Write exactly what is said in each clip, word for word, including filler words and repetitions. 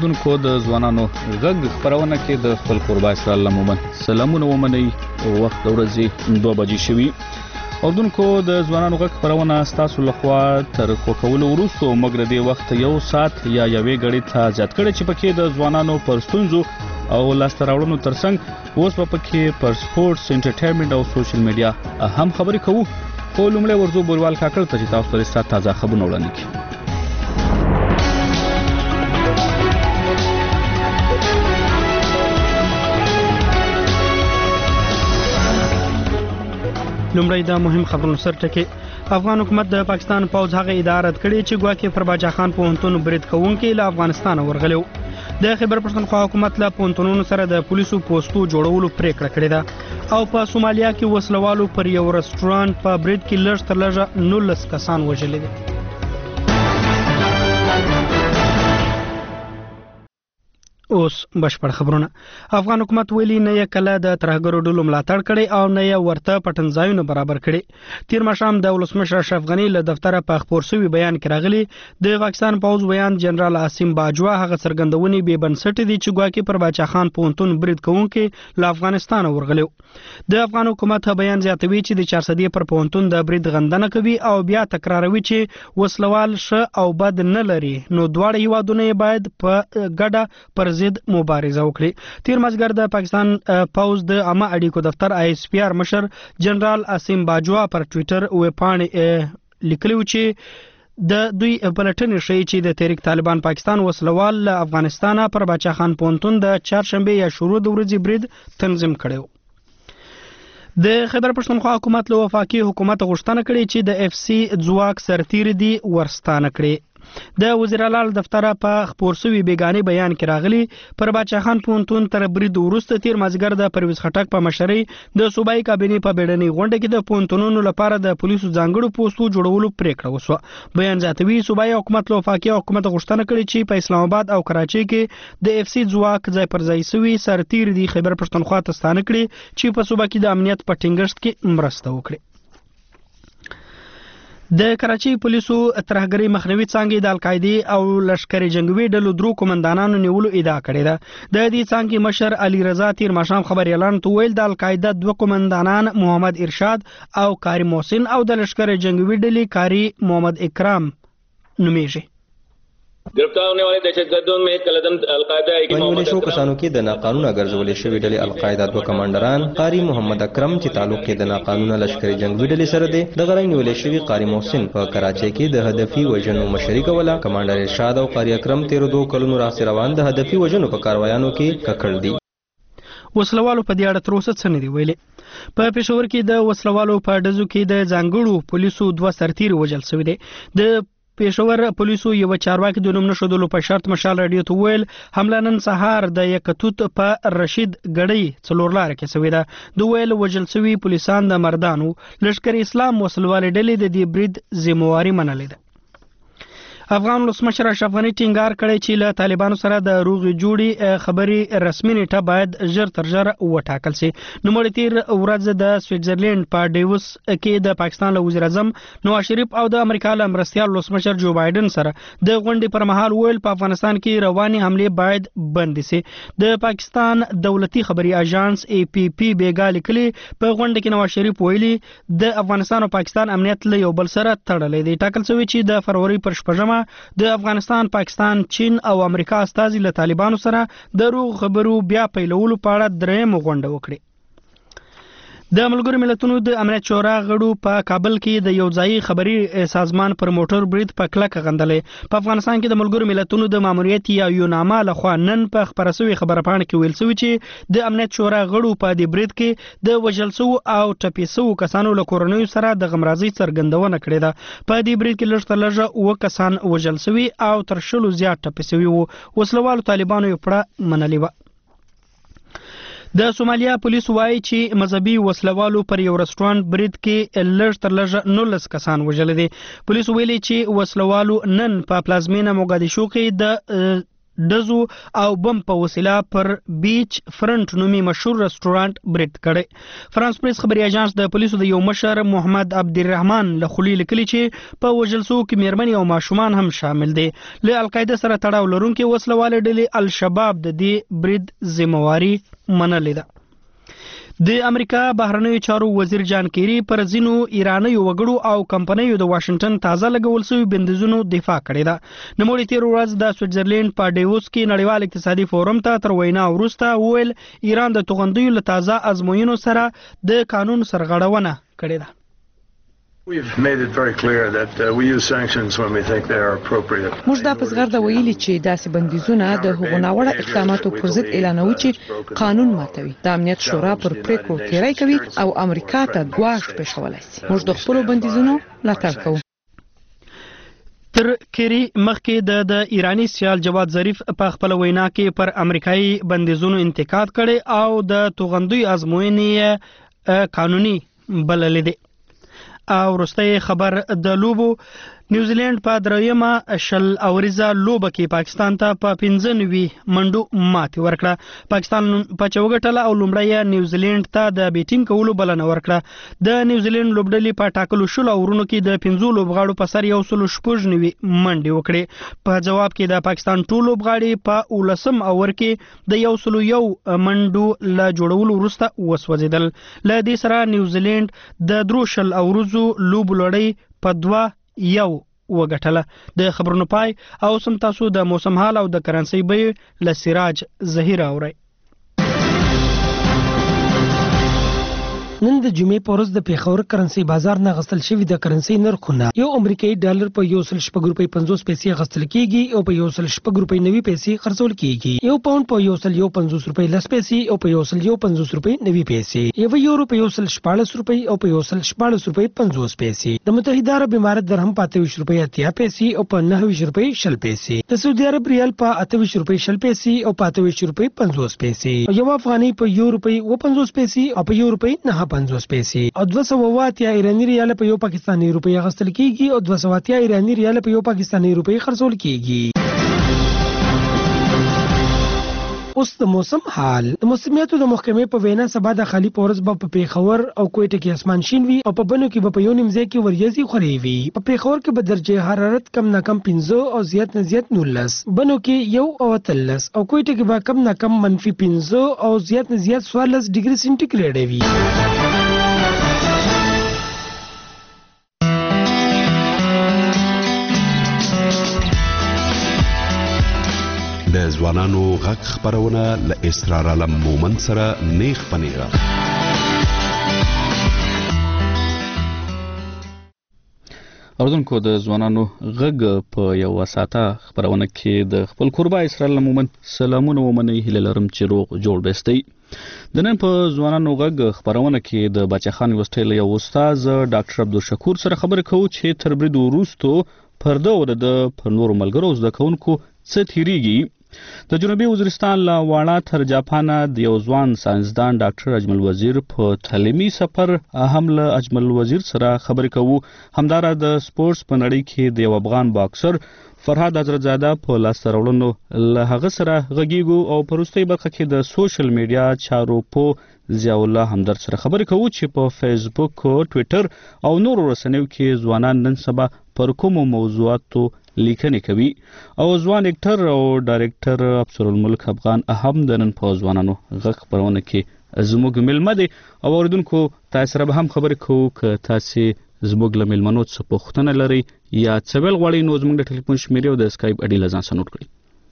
اوریدونکو د ځوانانو غږ خپرونه کې د خپل قربا اسرائیل لمومن سلامونه ومنئ. وخت د ورځې دوه بجې شوي. اوریدونکو د ځوانانو غږ خپرونه ستاسو لخوا تر کوکولو وروسته موږ د وخت یو ساعت یا یوې غړي ته زیات کړی چې پکې د ځوانانو پر ستونزو او لاسته راوړنو ترڅنګ اوس په پکې پر سپورتس انټرټینمنټ او سوشل میډیا هم خبرې کوو. خو لومړی ورځو بوروال کاکړ ته چې تاسو ته ستاسو تازه خبرونه وړاندې کړي. لومړی دا مهم خبرونه سر ټکی. افغان حکومت د پاکستان پوځ هغه اداره رد کړې چې ګواکې پر باچا خان پوهنتون برید کوونکي له افغانستان ورغلو. د خیبر پښتونخوا حکومت له پوهنتونونو سره د پولیسو پوسټو جوړولو پریکړه کړې ده او په سومالیا کې وسلوالو پر یو رستورانت په برید کې لږ تر لږه نولس کسان وژلي دي. اوس بشپړ خبرونه. افغان حکومت ویلي نه یې کله د ترهګرو ډلو ملاتړ کړي او نه یې ورته پټنځایونه برابر کړي. تیر ماښام د ولسمشر اشرف غني له دفتره په خپور شوي بیان کې راغلي د پاکستان پوځ ویان جنرال عاصم باجوا هغه څرګندونې بې بنسټه دي چې ګواکې پر باچا خان پوهنتون برید کوونکي له افغانستان ورغلي. د افغان حکومت بیان زیاتوي چې د چارسدي پر پوهنتون د برید غندنه کوي او بیا تکراروي چې وسلوال ښه او بد نه لري نو دواړه هیوادونه باید په ګډه پر ضد مبارزه وکړي. تیر مازیګر د پاکستان پوځ د عامه اړیکو دفتر آی ایس پی آر مشر جنرال عاصم باجوا پر ټویټر ویبپاڼې لیکلي چې د دوی پلټنې ښیي چې د تحریک طالبان پاکستان وسلوال له افغانستانه پر باچا خان پوهنتون د چهارشنبه یا شروع د ورځې برید تنظیم کړی. د خیبر پښتونخوا حکومت له وفاقي حکومت غوښتنه کړې چې د اف سی ځواک سرتیر دي ورستانه کړي. د وزیر اعلی دفتر په خپور شوي بیگانې بیان کې راغلي پر باچا خان پوهنتون تر برید وروسته تیر مازیګر د پرویز خټک په مشرۍ د صوبایي کابینې په بیړنۍ غونډه کې د پوهنتونونو لپاره د پولیسو ځانګړو پوسټو جوړولو پریکړه وشوه. بیان زیاتوي صوبایي حکومت له وفاقي حکومت غوښتنه کړې چې په اسلام آباد او کراچۍ کې د اف سی ځواک ځای پر ځای شوي سرتیر دي خیبر پښتونخوا ته ستانه کړي چې په صوبه کې د امنیت په ټینګښت کې مرسته وکړي. د کراچۍ پولیسو ترهګرۍ مخنیوي څانګې د القاعدې او لشکري جنگوي ډلو درو قومندانانو نیولو ادعا کړې ده. د دې څانګې مشر علي رضا تیر ماښام خبري اعلان ویل د القاعده دوه قومندانان محمد ارشاد او کاری محسن او د لشکري جنگوي ډلې کاری محمد اکرام نومیږي. गिरफ्तार होने वाले दहशतगर्दों में कलदम अलकायदा की मोहम्मद शो कसानों के द नाकानून गर्जवले शवी डले अलकायदा दो कमांडरान कारी मोहम्मद अकरम چې تعلق کې د ناقانونه لشکري جنگي ډلې سره دی د غرنګ ولې شوی قاری محسن په کراچۍ کې د هدفي وژنو مشري کوله. کمانډر ارشاد او قاری اکرم تیر دوه کلونو راځي روان د هدفي وژنو په کاروایانو کې ککړ دي. وسلوالو په دې اړه تر اوسه څه نه دی ویلي. په پېښور کې د وسلوالو په ډزو کې د ځانګړو پولیسو دوه سرتیر وژل شوي دي. د پېښور پولیسو یو چارواکي د نوم نشودلو په شرط مشال رادیو ته ویل حمله نن سهار د یکتوت په رشید ګړی څلور لار کې شوې ده. د ویل وژل شوي پولیسان د مردانو لشکري اسلام وسلوالې ډلې د دې برید ذمہواري منلې ده. افغان ولسمشر اشرف غني ټینګار کړی چې له طالبانو سره د روغې جوړې خبرې رسمي نیټه باید ژر تر ژره وټاکل شي. نوموړي تیر ورځ د سویټزرلینډ په ډیوس کې د پاکستان له وزیر اعظم نواز شریف او د امریکا له مرستیال ولسمشر جو بایدن سره د غونډې پر مهال ویل په افغانستان کې رواني حملې باید بند شي. د پاکستان دولتي خبري اژانس ای پی پی بیګا لیکلي په غونډه کې نواز شریف ویلي د افغانستان او پاکستان امنیت له یو بل سره تړلې دی. ټاکل شوی چې د فروری پر شپږمه د افغانستان، پاکستان، چین او امریکا استازي له طالبانو سره د روغ خبرو بیا پیلولو په اړه درېیم غونډه وکړي. د ملګرو ملتونو د امنیت شورا غړو په کابل کې د یو ځایي خبري سازمان پر موټر برید په کلکه غندلې. په افغانستان کې د ملګرو ملتونو د ماموریت یا یوناما لخوا نن په خبره شوې خبره پاڼه کې ویل شوی چې د امنیت شورا غړو په دې برید کې د وژل شوو او ټپي شوو کسانو له کورنیو سره د غمرازۍ څرګندونه کړې ده. په دې برید کې لږ تر لږه اووه کسان وژل شوي او تر شلو زیات ټپي شوي وو. وسلوالو طالبانو یې پړه منلې وه. د سومالیا پولیس وایي چې مذهبي وسلوالو پر یو رستورانت برید کې لږ تر لږه نولس کسان وژل دي. پولیس ویلي چې وسلوالو نن په پلازمینه موګادیشو کې د ډزو او بم په وسیله پر بیچ فرنٹ نومي مشهور رستورانټ برید کړی. فرانس پریس خبري اژانس د پولیسو د یو مشر محمد عبدالرحمن له خولې لیکلي چې په وژل شوو کې میرمنې او ماشومان هم شامل دي. له القاعده سره تړاو لرونکي وسلوالې ډلې الشباب د دې برید ذمہواري منلې ده. د امریکا بهرنیو چارو وزیر جان کیری پر ځینو ایرانیو وګړو او کمپنیو د واشنگټن تازه لګول شوي بندیزونو دفاع کړې ده. نوموړي تیر ورځ د سویټزرلینډ په ډیووس کې نړیوال اقتصادي فورم ته تر وینا وروسته وویل ایران د توغندیو له تازه ازموینو سره د قانون سرغړونه کړې ده. We've made it very clear that uh, we use sanctions when we think they are appropriate. موږ دا په زغرده ویلي چې داسې بندیزونه د هغو ناوړه اقداماتو پر ضد اعلانوي چې قانون ماتوي. د امنیت شورا پر پریکړو تیری کوي او امریکا ته ګواښ پېښولی شي. موږ د خپلو بندیزونو ملاتړ کوو. تر کیری مخکې د د ایرانی سیال جواد ظریف په خپل وینا کې پر امریکایي بندیزونو انتقاد کړي او د توغندیو ازموینې قانوني بللې دي. او وروستی خبر د لوبو نیوزیلند په دریمه شل اوریزه لوبه کې پاکستان ته په پنځه نوي منډو ماتې ورکړه. پاکستان په چوګټله او لومړی نیوزیلند ته د بیټینګ کولو بلنه ورکړه. د نیوزیلند لوبډلې په ټاکلو شلو اورونو کې د پنځو لوبغاړو په سر یو سل شپږ نوي منډې وکړې. په جواب کې د پاکستان ټول لوبغاړي په اولسم اور کې د یو سل یو منډو له جوړولو وروسته وسوځېدل. له دې سره نیوزیلند د درو شل اوروزو لوبو لړۍ په دوه یو وګټله. د خبرونو پای او سم تاسو د موسم حال او د کرنسي بیې له سراج ظهیر اورئ. نن د جمعې په ورځ د پیښور کرنسي بازار نه غستل شوی د کرنسي نرخونه یو امریکایي ډالر په یو سل شپږ روپۍ پنځوس پیسې غستل کیږي او په یو سل شپږ روپۍ نوي پیسې خرڅول کیږي. یو پاوند په یو سل یو پنځوس روپۍ لس پیسې او په یو سل یو پنځوس روپۍ نوي پیسې. یو یورو په یو سل شپاړس روپۍ او په یو سل شپاړس روپۍ پنځوس پیسې. د متحده عرب امارات درهم په اته ویشت روپۍ اتیا پیسې او په نهه ویشت روپۍ شل پیسې. د سعودي عرب ریال په اته ویشت روپۍ شل پیسې او په اته ویشت روپۍ پنځوس پیسې. یو افغانۍ په یو روپۍ و پنځوس پیسې او په یو روپۍ نهه پنځوس پیسې. او دوه سوه اتیا ایرانی ریال په یو پاکستاني روپۍ اخیستل کیږي او دوه سوه اتیا ایرانی ریال په یو پاکستاني روپۍ خرڅول کیږي. اوس د موسم حال. د موسمیاتو د محکمې په وینا سبا د خالي پورز به په پیښور او کوټه کې اسمان شین وي او په بنو کې به په یو نیم ځای کې وریځي خوري وي. په پیښور کې به درجه حرارت کم نه کم پنځه او زیات نه زیات نولس، بنو کې یو او اتلس او کوټه کې به کم نه کم منفي پنځه او زیات نه زیات څوارلس ډیګري سنټیګریډ وي. د ځوانانو غږ خبرونه له اسرار علم مومند سره نیغ په نیغه. اوردونکو د ځوانانو غږ په یو ساعته خبرونه کې د خپل قربا اسرار علم مومند سلامونه ومني هیله لرم چې روغ جوړ بستئ. د نن په ځوانانو غږ خبرونه کې د بچخان یونیورسيټي له استاد ډاکټر عبدالشکور سره خبرې کوو چې تر برید وروسته پرده ور د پر نور ملګرو زده کوونکو څه تیریږي. د جنوبي وزیرستان له واړه تر جاپان د یو ځوان ساينسدان ډاکټر اجمل وزیر په تعلیمي سفر هم له اجمل وزیر سره خبرې کوو. همدارا د سپورتس په نړۍ کې د یو افغان باکسر فرهاد حضرتزاده په لاسته راوړنو له هغه سره غږیږو او په وروستۍ برخه کې د سوشل میډیا چارو په ضیاء الله همدرد سره خبرې کوو چې په فیسبوک او ټویټر او نورو رسنیو کې ځوانان نن سبا پر کومو موضوعاتو لیکنې کوي. او ځوان اکټر او ډایرکټر افسر الملک افغان اهم د نن په ځوانانو غږ خبرونه کې زموږ ملمه دي او اوریدونکو تاسو سره به هم خبرې کوو که تاسو زموږ له ملمنو څخه پوښتنه لرئ یا څه ویل غواړئ نو زموږ د ټلیفون شمیرې او د اسکایپ اډي له ځان سره نوٹ کړئ.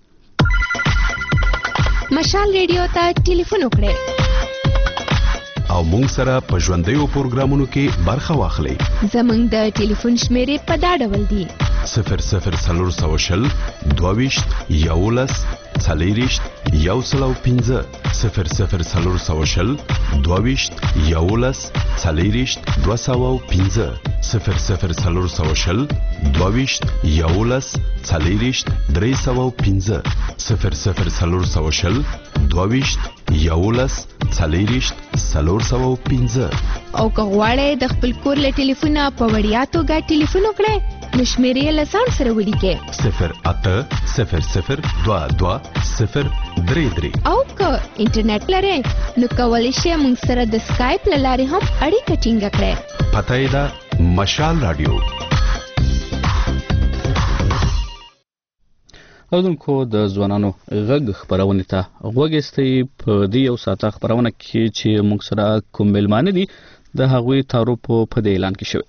مشال ریډیو ته ټلیفون وکړئ او مونږ سره په ژوندیو پروګرامونو کې برخه واخلئ. زموږ د ټلیفون شمیرې په دا ډول دي: صفر صفر څلور سوه شل دوه ویشت یولس څلېرویشت یو سل او پنځه صفر صفر څلور سوه شل دوه ویشت یولس څلېرویشت دوه سوه او پنځه صفر صفر څلور سوه شل دوه ویشت یولس څلېرویشت درې سوه او پنځه صفر صفر څلور سوه شل دوه ویشت یولس څلېرویشت څلور سوه او پنځه. او که غواړئ د خپل کور له ټلیفونه په وړیا توګه ټلیفون وکړئ نو شمیرې یې له ځان سره ولیکئ صفر اته صفر صفر دوه دوه صفر درې درې. او که انټرنیټ لرئ نو کولی شئ موږ سره د سکایپ له لارې هم اړیکه ټینګه کړئ. پته یې ده مشال رادیو. اودونکو د ځوانانو غږ خبرونه ته غوږستئ. په دې یو ساعته خبرونه کې چې موږ سره کوم ملمانه دي د هغوی تعارف په دې اعلان کې شوی.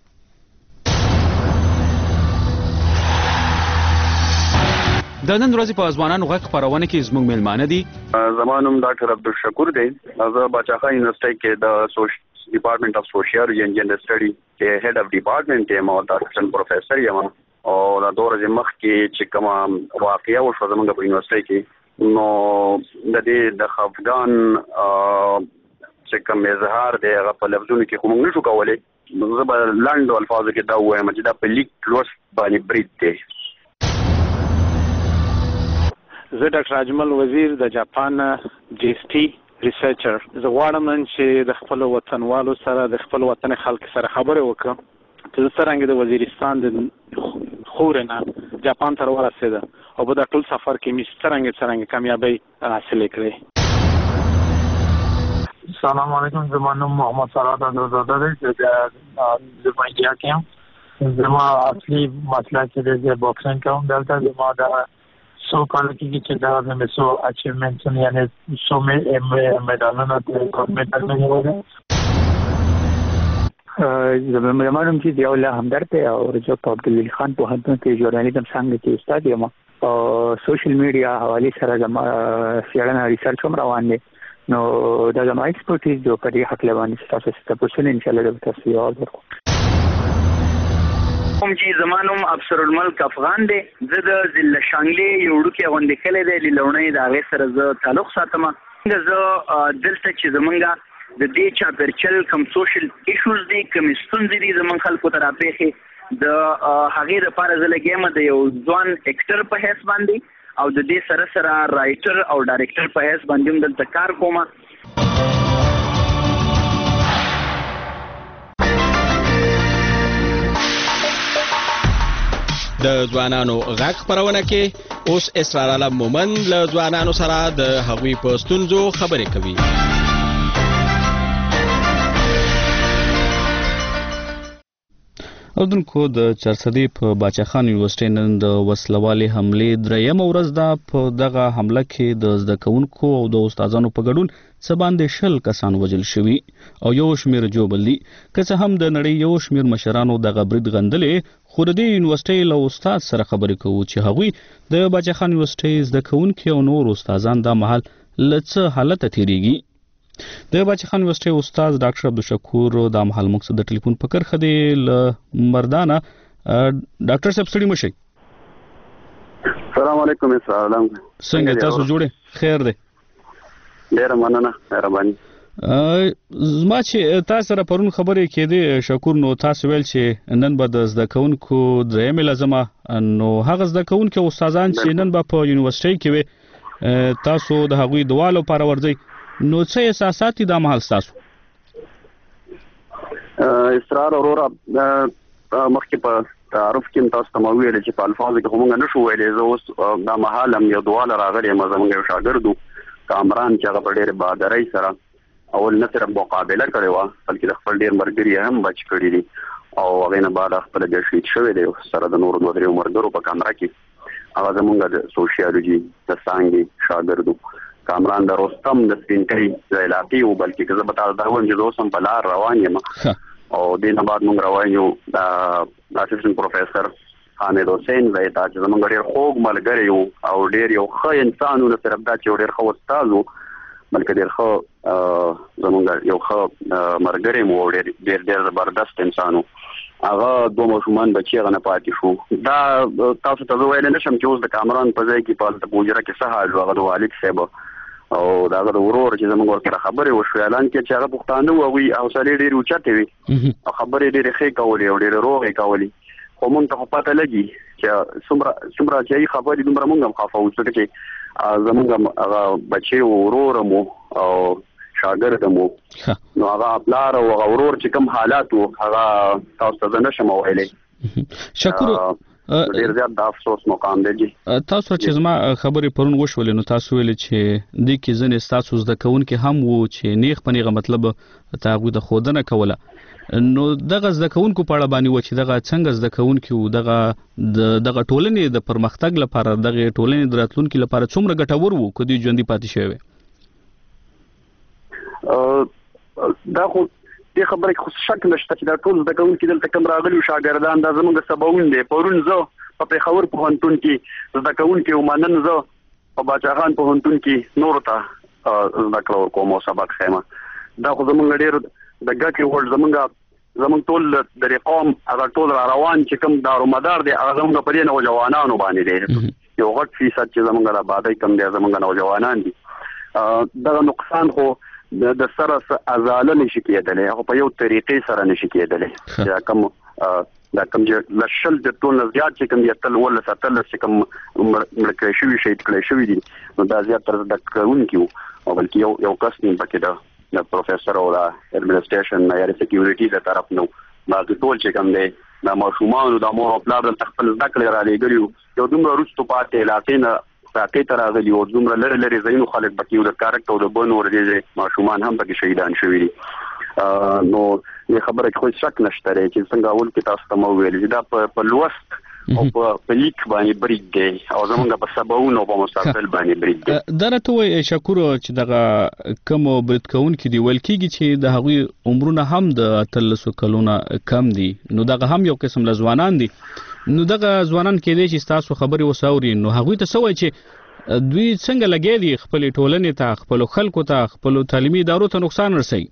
د نن ورځې په ځوانانو غږ خبرونه کې زموږ ملمانه دي. زمانوم ډاکټر عبدالشکور دی. زه باچاخا یونیورسيټي کې د سوشل ډپارټمنټ اف سوشیالوجي اینڈ جنډر سټډي کې هډ اف ډپارټمنټ یم او اسسټنټ پروفیسور یم. او دا دوره چې مخ کې چې کوم واقعیا وشو زموږ په یونیورسيټي کې نو د دې د افغان چې کوم اظهار دی هغه په لفظونو کې کوم نشو کولای. زه به لاندو الفاظو کې دا وایم چې دا په لیک لوس باندې برید دی. زه ډاکټر اجمل وزیر د جاپان جی اس ټي ریسرچر. زه غواړم چې د خپل وطنوالو سره د خپل وطن خلک سره خبرې وکړم چې څنګه د وزیرستان د خورنه جاپان ته ورسېده او په دا ټول سفر کې مې څنګه څنګه کامیابی حاصل کړې. السلام علیکم. زما نوم محمد سراد اندرزاده دی چې د پنځه کې یم. زما اصلي مسله چې د باکسینګ کوم دلته زما د سو کال کې چې دا د مسو اچیومنټس یعنی سو مې میډالونه د میډال نه وره. زموږ معلوم چې دی الله همدرد ته او رجب عبدالولی خان په هندو کې ژورنالیزم څنګه کې استاد یم او سوشل میډیا حواله سره د سیاړنه ریسرچ هم روان دي. نو دا زما ایکسپرټیز جو په دې حق لوانې تاسو ته پوښتنه ان شاء الله د تاسو یاد ورکوم. کوم چې زمانوم افسر الملک افغان دی. زه د ضلع شانګلې یو ډوکې غونډې کلی دی لیلونۍ د هغې سره زه تعلق ساتم. زه دلته چې زمونږ د دې چاپرچل کوم سوشل ایشوز دي کوم ستونزې دي زمونږ خلکو ته راپېښې د هغې دپاره زه لګیم د یو ځوان اکټر په حیث باندې او د دې سره سره رایټر او ډایرکټر په حیث باندې هم دلته کار کوم. د ځوانانو غږ خبرونه کې اوس اسرار علم مومن له ځوانانو سره د هغوی په ستونزو خبرې کوي. اودونکو د چرسدي په باچاخان یونیورسيټي نن د وسلوالي حملې درېیمه ورځ ده. په دغه حمله کې د زده کوونکو او د استادانو په ګډون څه باندې شل کسان وژل شوي او یو شمېر جوبل دي. که څه هم د نړۍ یو شمېر مشرانو دغه برید غندلې خو د دې یونیورسيټي له استاد سره خبرې کوو چې هغوی د باچاخان یونیورسيټي زده کوونکي او نور استادان دا مهال له څه حالته تیریږي. د باچاخان یونیورسيټي استاد ډاکټر عبدالشکور دا مهال موږ سره د ټلیفون په کرخه دی له مردانه. ډاکټر صاحب ستړي مشئ. السلام علیکم. السلام څنګه تاسو جوړه خیر دی؟ ډیره مننه مهرباني. زما چې تاسو سره پرون خبرې کېدې شکور نو تاسو ویل چې نن به د زده کوونکو درېیمه لازمه نو هغه زده کوونکو استادان چې نن به په یونیورسيټي کې وي تاسو د هغوی دوالو لپاره ورځئ نو څه احساسات دي دا مهال ستاسو؟ اسرار اورورا مخکې په تعارف کې تاسو ته مو ویل چې په الفاظو کې موږ نشو ویلی. زه اوس دا مهال هم یو دواله راغلی یم. زموږ یو شاګرد و کامران چې هغه په ډېرې بهادرۍ سره اول نه صرف مقابله کړې وه بلکې د خپل ډېر ملګري هم بچ کړي دي او هغې نه بعد خپله بیا شهید شوی دی سره د نورو دوه درېو ملګرو په کمره کې. هغه زموږ د سوشیالوجي د څانګې شاګرد و. کامران د رستم د سپینکۍ ځایلاپي و بلکې که زه به تاسو ته ووایم چې زه اوس هم په لار روان یم او دې نه بعد موږ روان یو د اسسټنټ پروفیسر حامد حسین ځای ته چې زموږ ډېر خوږ ملګری و او ډېر یو ښه انسان و. نه صرف دا چې یو ډېر ښه استاد و بلکې ډېر ښه زموږ یو ښه ملګری مو او ډېر ډېر زبردست انسان و. هغه دوه ماشومان بچي هغه نه پاتې شو. دا تاسو ته زه ویلی نه شم چې اوس د کامران په ځای کې په هلته په حجره کې څه حال و. هغه د والد صاحب او د هغه د ورور چې زموږ ورسره خبرې وشوې اعلان کې چې هغه پښتانه وو هغوی حوصلې ډېرې اوچتې وي او خبرې ډېرې ښې کولې او ډېرې روغې کولې. خو مونږ ته خو پته لګي چې څومره څومره چې هغې خبرې دومره مونږ هم خفه وو ځکه چې زموږ هم هغه بچی و ورور هم او شاګرد هم نو هغه پلار او هغه ورور چې کوم حالات و هغه تاسو ته زه نه شم ویلی شکر ډیر زیات د افسوس مقام دی. تاسو چې زما خبرې پرون وشولې نو تاسو ویل چې د کې ځنې تاسو زده کوونکي هم وو چې نیغ پنیغه مطلب تاغو د خودنه کوله نو دغه زده کوونکو په اړه باندې و چې دغه څنګه زده کوونکي وو دغه دغه ټولنې د پرمختګ لپاره دغه ټولنې د راتلونکو لپاره څومره ګټور وو کدي ژوندۍ پاتې شوی دا خو دې خبره خو شک نشته چې دا ټول زده کوونکي دلته کوم راغلي شاګردان دا زموږ سباوون دي پرون زه په پیښور پوهنتون کې زده کوونکي ومنن زه په باچاخان پوهنتون کې نور ته زده کړو کوم سبق خیمه دا خو زموږ ډېر د ګټې وړ زموږ زموږ ټول د قوم هغه ټول را روان چې کوم دارومدار دي هغه زموږ په دې نوجوانانو باندې دي یو غټ فیصد چې زموږ د آبادی کم دي زموږ نوجوانان دي دا نقصان خو د سره ازاله نشي کېدلی خو په یو طریقې سره نشي کېدلی دا کوم دا کوم چې لشل د ټول زیات چې کوم یتل ولا ستل چې کوم ملکه شوی شي کړی شوی دي نو دا زیات تر د کونکو او بلکې یو یو کس نه پکې دا د پروفیسور او د اډمنسټریشن یا سکیورټي د طرف نو ما ټول چې کوم دی دا ماشومان د مور خپل د خپل ذکر را لګیو یو دومره روستو پاتې علاقې نه ساکې تر راغلي او دومره لری لری زینو خلک بکیو د کارکټ او د بنو ورځي ماشومان هم پکې شهیدان شوي دي نو یې خبره خو شک نشته چې څنګه اول کې تاسو ته مو ویل چې دا په لوست او په لیک باندې بریډ دی او زمونږ په سباوون او په مستقبل باندې بریډ دی دا راته وایي شکر چې دغه کوم برید کوونکي دی ول کېږي چې د هغوی عمرونه هم د اتلسو کلونه کم دي نو دغه هم یو قسم لزوانان دي نو دغه ځوانان کې دي چې تاسو خبري وساوري نو هغوی ته سوي چې دوی څنګه لګي دي خپل ټولنې ته خپل خلکو ته خپل تعلیمي ادارو ته نقصان رسي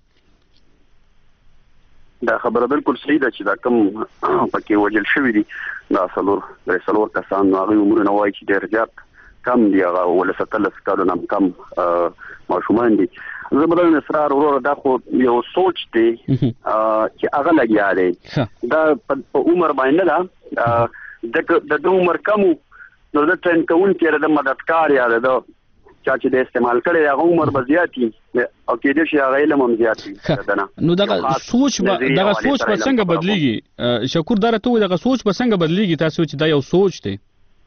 دا خبره بالکل صحیح ده چې دا کوم پکې وجل شوی دي دا څلور درې څلور کسان هغه عمرونه وایي چې ډېر زیات کم دی هغه ول ستلس کالو نه کم ماشومان دي زموږ اصرار ورور دا خو یو سوچ دی چې هغه لګیا دی دا په عمر باندې نه دا د عمر کم نو د ټرین کوون کې د مددکار یا د چا چې د استعمال کړي هغه عمر بزیاتی او کې دې شي هغه علم هم زیاتی نو دغه سوچ دغه سوچ په څنګه بدلیږي شکر دره ته دغه سوچ په څنګه بدلیږي تاسو چې دا یو سوچ دی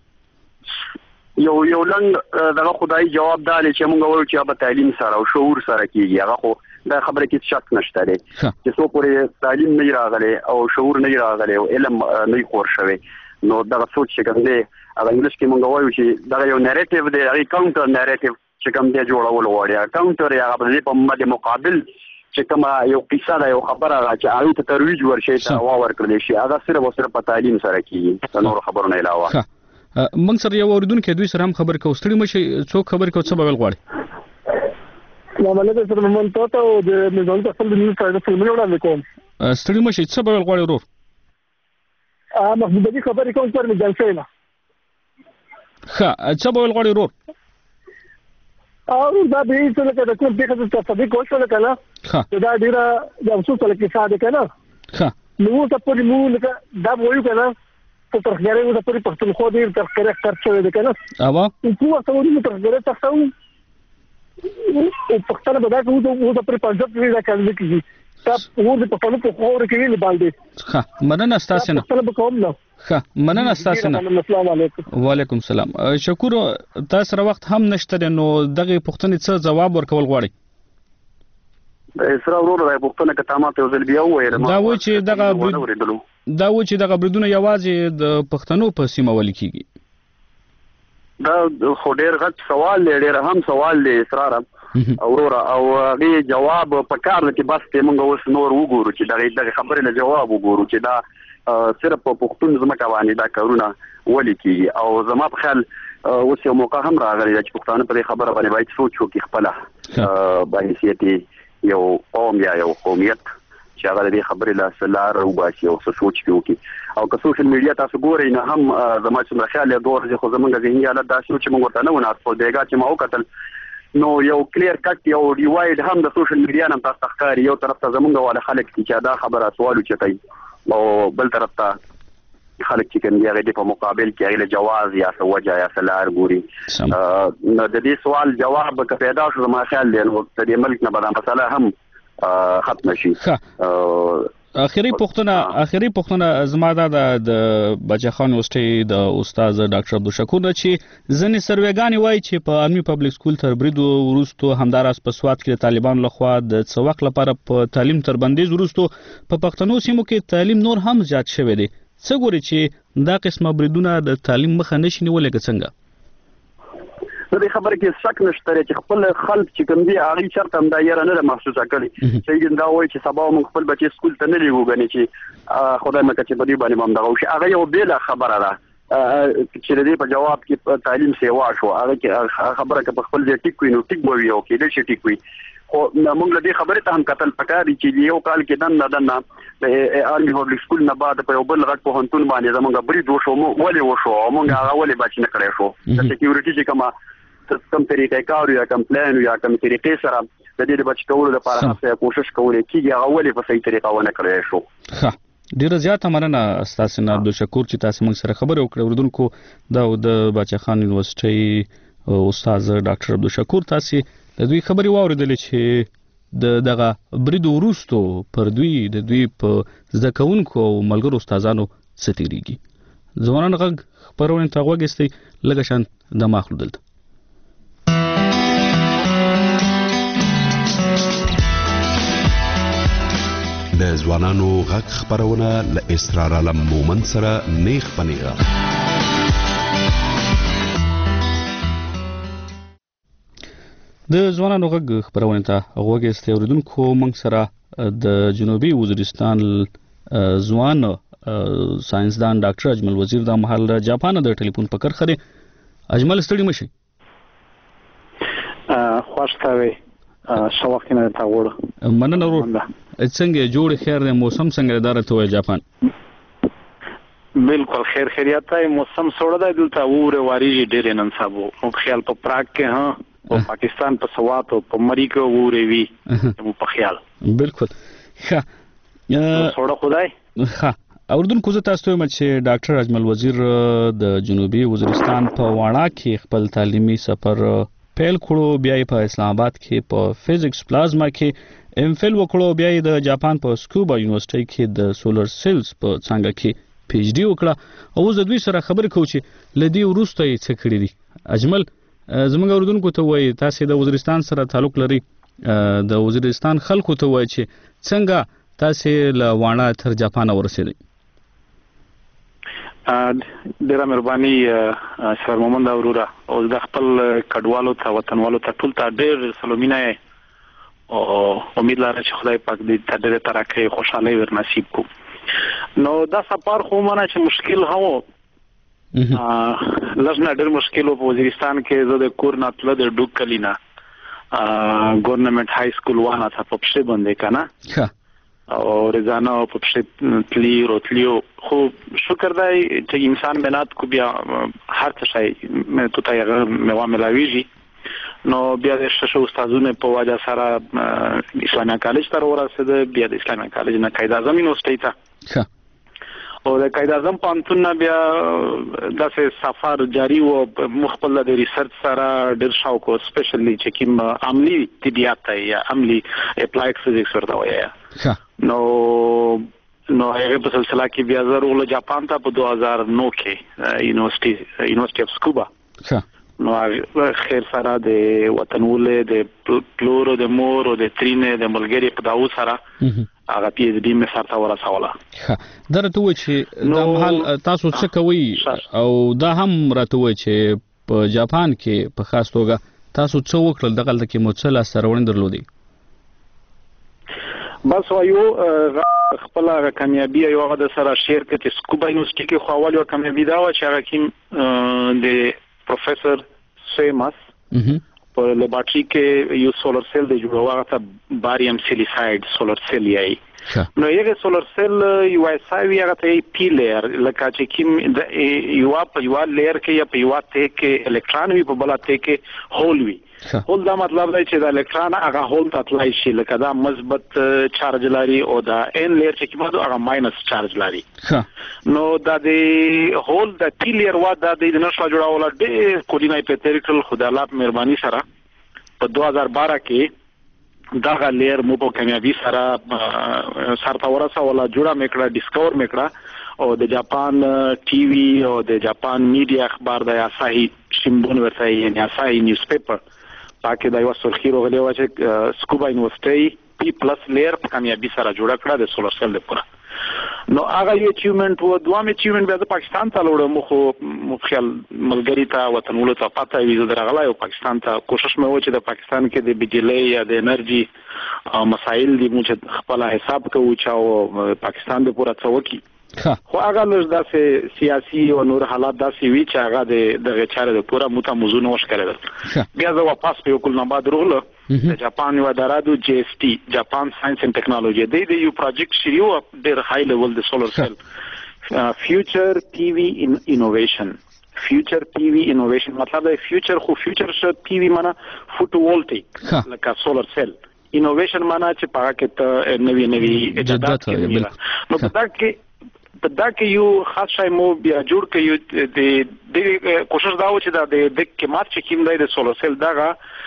یو یو لنګ دغه خدای جواب دالي چې موږ وایو چې به تعلیم سره او شعور سره کیږي هغه خو دا خبره کې شک نشته لري چې څو پورې تعلیم نه راغلي او شعور نه راغلي او علم نه خور شوی نو دغه سوچ چې کوم دی هغه انګلیش کې موږ وایو چې دا یو نریټیو دی هغه کاونټر نریټیو چې کوم دی جوړول غواړي کاونټر یا په مده مقابل چې کوم یو قصه ده یو خبره چې هغه ته ترویج ورشي ته واور کړل شي هغه صرف او صرف په تعلیم سره کیږي نور خبرونه علاوه موږ سره یو اوریدونکو دوی سره هم خبر کوو ستړي مشي څوک خبر کوي څه بغل غواړي السلام علیکم سره من ته او د نظام تفصیل د نیوز سره فلمونه وړاندې کوم ستړي مشي څه بغل غواړي ورور ا محمود دې خبرې کوم پر مجلسه نه ښه څه بغل غواړي ورور او دا به څه لکه د کوم دغه تصدیق وشول کنه دا ډیره د اوسو تل کې ساده کنه ښه نو ته په مو لکه دا وایو کنه ته ترخګره و د پرې پښتون خو دې ترخګره خرڅ شوی دی کنه اوا په تاسو ورته ترخګره تاسو او پښتنه به دا کوم د پرې پنځه کې دا کار کوي تاسو ور د پښتنو په خور کې نه باندې ښه مننه تاسو نه تاسو به کوم نه ښه مننه تاسو نه السلام علیکم وعلیکم السلام شکر تاسو سره وخت هم نشته نو دغه پښتنې څه جواب ورکول غواړي د اسراء ورور د پښتنه کتامات یو ځل بیا وایي دا و چې دغه دا و چې دغه بریدونه یوازې د پښتنو په سیمه ول کیږي دا خو ډېر غټ سوال دی ډېر هم سوال دی اسرار اورورا او غي جواب په کار کې بس ته موږ اوس نور وګورو چې دغه دغه خبرې له جواب وګورو چې دا صرف په پښتون زمکه باندې دا کارونه ولي کیږي او زما په خیال اوس یو موقع هم راغلی چې پښتانه په خبره باندې باید سوچ وکړي خپل باندې یو قوم یا یو قومیت چې هغه دې خبرې لا سلار او باسي او سوچ کوي او که سوشل میډیا تاسو ګورئ نه هم زما چې خیال دور چې خو زمونږ ذهني حالت داسې چې موږ ورته نه ونه اړ دیګه چې ما وکتل نو یو کلیر کټ یو ډیوایډ هم د سوشل میډیا نن تاسو ښکاري یو طرف ته زمونږ والا خلک چې دا خبره سوالو چتای او بل طرف ته خلک چې کوم دی هغه په مقابل کې هغه جواز یا سوجا یا سلار ګوري نو د دې سوال جواب که پیدا شو زما خیال دی نو د ملک نه بدن مسله هم ختم شي اخیری پوښتنه اخیری پوښتنه زما دا د بچخان یونیورسيټي د استاد ډاکټر عبدالشکور چې ځنې سروېګانې وایي چې په عامي پبلک سکول تر بریدو وروستو همداراز په سواد کې د طالبانو لخوا د څه وخت لپاره په تعلیم تر بندیز وروستو په پښتنو سیمو کې تعلیم نور هم زیات شوی دی. څه ګوري چې دا قسمه بریدونه د تعلیم مخه نشي نیولای که څنګه؟ د خبره کې شک نشته چې خپل خلک چې کوم دي هغه چرته هم دا یاره نه محسوسه کړي چې دا وایي چې سبا موږ خپل بچي سکول ته نه لیږو غني چې خدای مکه چې بدی باندې هم دا وشي. هغه یو بیل خبره ده چې د دې په جواب کې تعلیم سیوا شو. هغه کې خبره کې په خپل ځای ټیک وي نو ټیک وي او کې د شي ټیک وي. خو موږ له دې خبره ته هم قتل پکاري چې یو کال کې دن نه دن د آرمي پبلک سکول نه بعد په یو بل غټ په هنتون باندې زمونږ برید وشو ولې وشو موږ هغه ولې بچ نه کړی شو. د سکیورټي چې کومه کم طریقې کار یا کم پلان یا کم طریقې سره د دې بچ کولو لپاره هڅه کوشش کولې کیږي هغه ولې په صحیح طریقه ونه کړی شو. ښه ډیره زیاته مننه استاد عبدالشکور چې تاسو موږ سره خبرې وکړې. اوردونکو دا د بچخان یونیورسيټي استاد ډاکټر عبدالشکور تاسو د دوی خبرې واوریدلې چې د دغه برید وروستو پر دوی د دوی په ځکهونکو او ملګرو استادانو ستیریږي. ځوانان غږ خبرونه ته وګستي لږ شان د ماخلو دلته د ځوانانو غږ خبرونه له اسرار علم مومن سره نیغ پنیغه. د ځوانانو غږ خبرونه ته غوږی اوریدونکو موږ سره د جنوبي وزیرستان ځوان ساينسدان ډاکټر اجمل وزیر د محل جاپان د ټلیفون په کرخره. اجمل ستړي مشي خوشتاوي شوقینه تا وړ مننه ورو څنګه جوړ خیر د موسم څنګه دارته وای جاپان؟ بالکل خیر خیریت دی. موسم سوړ دی دلته وره واریږي ډېر نن سبا او خیال په پراګ کې ها او پاکستان په سوات او په مری کې وره وی په خیال بالکل ښه سوړ خدای ښه. اردن کو زه تاسو ته چې ډاکټر اجمل وزیر د جنوبي وزیرستان په واڼه کې خپل تعلیمي سفر پیل کړو، بیا په اسلام آباد کې په فزکس پلازما کې ایم فل وکړو، بیا د جاپان په سکوبا یونیورسيټي کې د سولر سیلز په څنګه کې پی ایچ ډي وکړه او زه دوی سره خبرې کوم چې لدی وروسته یې څه کړی دي. اجمل زموږ اردوونکو ته وایي تاسو د وزیرستان سره تعلق لري، د وزیرستان خلکو ته وایي چې څنګه تاسو له واڼه تر جاپان ورسېدئ؟ ډیره مهرباني سر محمد اورورا او د خپل کډوالو ته وطنوالو ته ټول ته ډیر سلامونه او امید لرم چې خدای پاک دې ته ډېر ترقی خوشحالي ور نصیب کو. نو دا سفر خو مانه چې مشکل هو لږ نه ډېر مشکل په وزیرستان کې زه د کور نه تل د ډوک کلینا ګورنمنت های سکول وانه ته په پښه باندې کنه او روزانه په پښه تلی روتلیو خو شکر دی چې انسان مهنت کو بیا هر څه شي مې تو ته یې مې واملاویږي. نو بیا د شش استادونه په واجه سره اسلامي کالج ته ورسېد، بیا د اسلامي کالج نه قائد اعظم یونیورسيټي ته او د قائد اعظم پانتون بیا د سفر جاری و مخبل د ریسرچ سره ډیر شاوک او سپیشلی چې کوم عملی طبيعت یا عملی اپلایډ فزکس ورته وایي. نو نو هغه په سلسله کې بیا زرو جاپان ته په دوه هزار نو کې یونیورسيټي یونیورسيټي اف سکوبا نو خیر سره د وطنولې د پلورو د مور او د ترینه د ملګری په داو سره هغه پی ایچ ډي مې سره ورسوله. درته و چې د محل تاسو څه کوي او دا هم راته و چې په جاپان کې په خاص توګه تاسو څه وکړل دغه کې متصل سرونه درلودي؟ بس وایو خپل کامیابی یو هغه د سره شیر کړي چې سکوبا یونیورسيټي کې خو اول یو کامیابی دا و چې هغه کې د پروفیسور سیماس په لیبارټری کې یو سولر سیل د جوړولو ته باریم سیلیساید سولر سیل یې نو یو سولر سیل یو اساوی هغه ته پی لیر لکه چې کوم د یو په یو لیر کې یا په یو ته کې الکترون وي په بل ته کې هول وي. هول دا مطلب دی چې د الکترون هغه هول ته تلای شي لکه دا مثبت چارج لري او دا ان لیر چې کومه هغه ماینس چارج لري. نو دا د هول د پی لیر وا د د نشو جوړول د کولینای پیتریکل خدای الله مهرباني سره په دوه هزار بارہ کې دغه لیر مو په کامیابی سره سرته ورسوله، جوړه میکړه، ډیسکور میکړه او د جاپان ټي وي او د جاپان میډیا اخبار د آساهي شینبون ورته یعنی آساهي نیوز پیپر پاکه د یو سرخي روغلی و چې سکوبا یونیورسيټي پی پلس لیر په کامیابی سره جوړه کړه د سولر سیل لپاره. نو هغه یو اچیومنت و دوام اچیومنت بیا د پاکستان ته لوړم، خو مو خیال ملګری ته وطنولو ته پته وي زه درغلی او پاکستان ته کوشش مې و چې د پاکستان کې د بجلی یا د انرژي مسایل دي مو چې خپل حساب کوو چې پاکستان د پوره څه وکړي. خو هغه لږ داسې سیاسي او نور حالات داسې وي چې هغه د دغه چارې د پوره موته موضوع نه وش کړل. بیا زه واپس په یو کل نه بعد رغله د جاپان یو اداره جی اس ټي جاپان ساينس اند ټیکنالوژي د دې یو پروجیکټ شریو ډېر های لیول د سولر سیل فیوچر پی وی انوویشن. فیوچر پی وی انوویشن مطلب دی فیوچر خو فیوچر شو پی وی معنا فوټو وولټیک لکه سولر سیل، انوویشن معنا چې پاره کې ته نوې نوې ایجادات کوي. نو په دا کې په دا کې یو خاص شای مو بیا جوړ کړو د د کوشش دا و چې دا د د قیمت چې کیم دی د سولر سیل دغه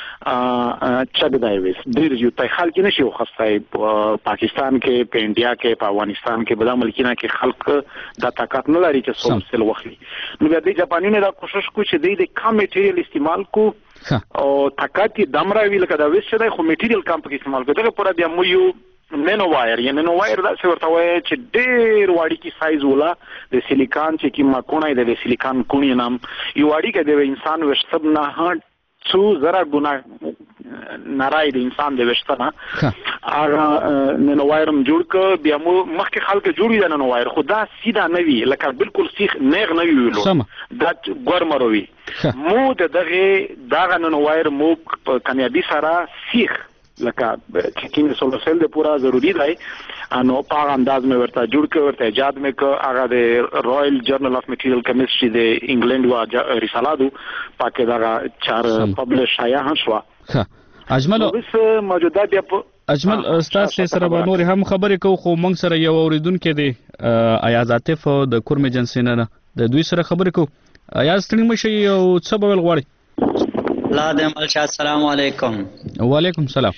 چګ دی وس ډیر یو ته خلک نشي وخصای پاکستان کې په انډیا کې په افغانستان کې بل ملکینه کې خلک دا طاقت نه لري چې سولر سیل وخلي. نو بیا د جاپانیانو دا کوشش کو چې د کم میټیریال استعمال کو او طاقت دمره ویل کدا وس چې د خو میټیریال کم په استعمال کو دغه پورا بیا مو یو نینو وایر یا نینو وایر دا څه ورته وایي چې ډېر واړی کی سایز ولا د سیلیکان چې کی ما کونه د سیلیکان کونی نام یو واړی کې د انسان وشتب نه هټ څو زره ګنا نارای د انسان د وشتنه هغه نینو وایرم جوړ ک بیا مو مخکې خلک جوړی د نینو وایر خدا سیده نه وی لکه بالکل سیخ نیغ نه ویلو دا ګورمروي مو د دغه دغه نینو وایر مو کامیابی سره سیخ لکه چې کینې سولر سیل د پورا ضروری دی انو په انداز مې ورته جوړ کړ ورته ایجاد مې ک هغه د رائل جرنل اف میټیریال کیمستري د انګلند وا رساله دو پاکه دا چار پبلش آیا شو. اجمل اوس موجوده بیا اجمل استاد سره به نور هم خبرې کو خو موږ سره یو اوریدونکو دی ایاز عاطف د کورم ایجنسی نه د دوی سره خبرې کو. ایاز ستړي مشي او څه به ول غواړي؟ لا د ملشا السلام علیکم. وعلیکم السلام.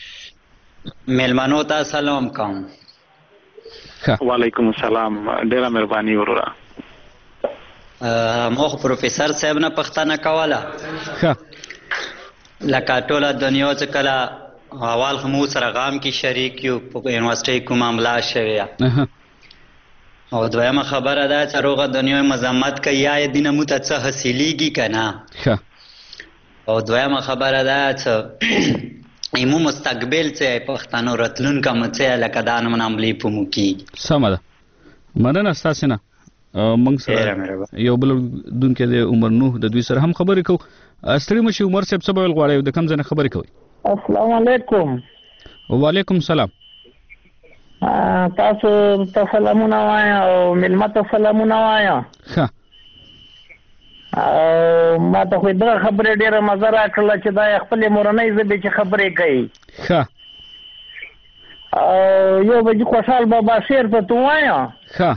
ملمنو ته سلام کوم. وعلیکم السلام ډیره مهرباني وروره. مخ پروفیسور صاحب نه پښتنه کوله. ښه لکه ټوله دنیا چې کله اول هم سره غام کې شریک یو په یونیورسيټي کوم معاملہ شوی او دویمه خبره ده چې روغه دنیا مذمت کوي یا دینه مو ته څه حاصلېږي کنه. ښه او دویمه خبره ده چې ایمو مستقبل چې پښتنو راتلون کوم چې لکه دا نه مناملې په مو کې سم ده. مننه تاسو نه موږ سره یو بل دونکو د عمر نوح د دوی سره هم خبرې کو. ستړي مشي عمر صاحب څه بول غواړي د کوم ځای نه خبرې کوي؟ السلام علیکم. وعلیکم السلام. تاسو ته سلامونه وایم او ملمت ته سلامونه وایم. ښه او ما ته خو دا خبرې ډیره مزه راکړله چې دا خپل مورنۍ ژبې چې خبرې کوي. ښه او یو بجې خوشحال بابا شعر ته تو وایم. ښه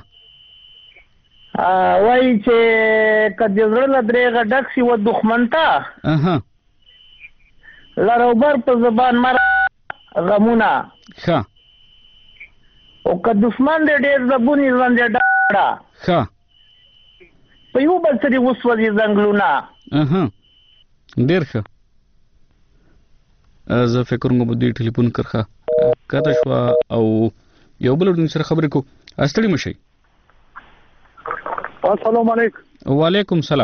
وایي چې که د زړه له درېغه ډک شي و دښمن ته اها لر او بر په زبان مره غمونه. ښه او که دښمن دی ډېر زبونې ژوند یې ډاړه. ښه په یو بل سرې وسوځي ځنګلونه. اها ډېر ښه. زه فکر کوم په دې ټلیفون کرخه کته شو او یو بل ورن سره خبرې کو. ستړي مشي. السلام علیکم. وعلیکم السلام.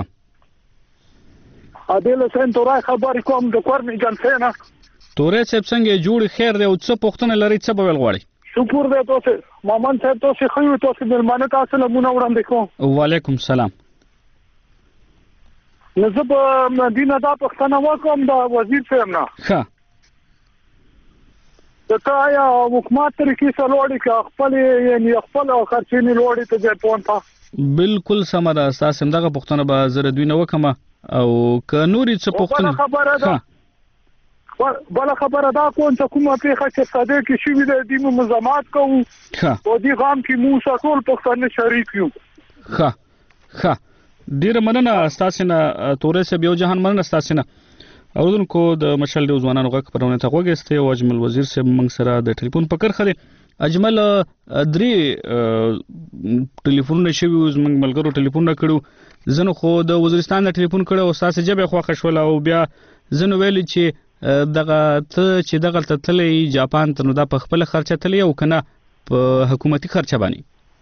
عادل حسین تورای خبرې کوم د کورم ایجنسی نه. تورای صاحب څنګه جوړ خیر دی او څه پوښتنه لري څه به غواړي؟ شکر دی تاسو مامان صاحب تاسو خو تاسو ملمانه تاسو له مونږ وړاندې کوم. وعلیکم السلام. نو زه په مدینه دا پښتنه وکم دا وزیر صاحب نه. ښه د تا یا حکومت طریقې سره لوړی که خپل یعنی خپل خرچینې لوړی ته ځای پون تا بالکل سم ده. تاسو هم دغه پښتنه به زره دوی نه وکم او که نوري څه پښتنه خبره ده بل خبره دا کوم چې کومه پیښه چې ساده کې شي د دې مزامات کوو او دې غام کې مو ټول پښتانه شریک یو. ښه ښه ډیره مننه تاسو نه تورې سه یو جهان مننه تاسو نه. اوردونکو د مشال د ځوانانو غږ خبرونه ته وګورئ او اجمل وزیر سره موږ سره د ټلیفون په کرخه اجمل درې ټلیفونونه شوي زموږ ملګرو ټلیفون کړو زنه خو د وزیرستان د ټلیفون کړو او تاسو جبه خوښ شول او بیا زنه ویل چې دغه ته چې دغه تلې جاپان ته نو د په خپل خرچه تلې او کنه په حکومتي خرچه باندې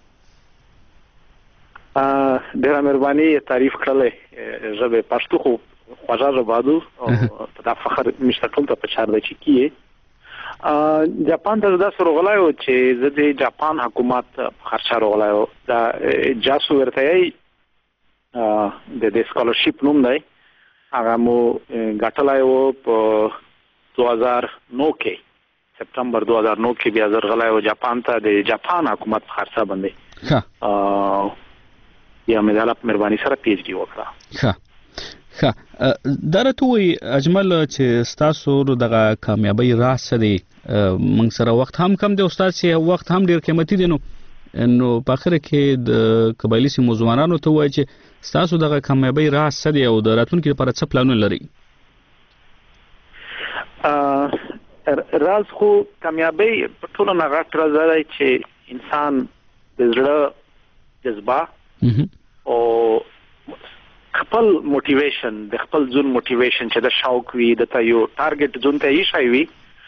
ا ډیره مهرباني تعریف کړل زبه پښتو خو خوځا زبادو او دا فخر مشتقل ته پچار د چکیه جاپان ته دا سره غلایو چې زه د جاپان حکومت خرچه راغلایو دا جاسو ورته ای د د سکالرشپ نوم دی هغه مو غټلایو په دوه هزار نو کې سپتمبر دوه هزار نو کې بیا زر غلایو جاپان ته د جاپان حکومت خرچه باندې ها ا یا مې د مهرباني سره پی ایچ ډي وکړه ها ها درته وي اجمل چې تاسو دغه کامیابی راس دي موږ سره وخت هم کم دی استاد چې وخت هم ډیر قیمتي دي نو نو په اخر کې د قبایلی سیمو ځوانانو ته وایي چې تاسو دغه کامیابی راس دي او د راتلونکو لپاره څه پلانونه لري راز خو کامیابی په ټولو نه غټ راز دی چې انسان د زړه جذبه او خپل موټیویشن د خپل ځون موټیویشن چې د شوق وي د ته یو ټارګټ ځون ته یې شي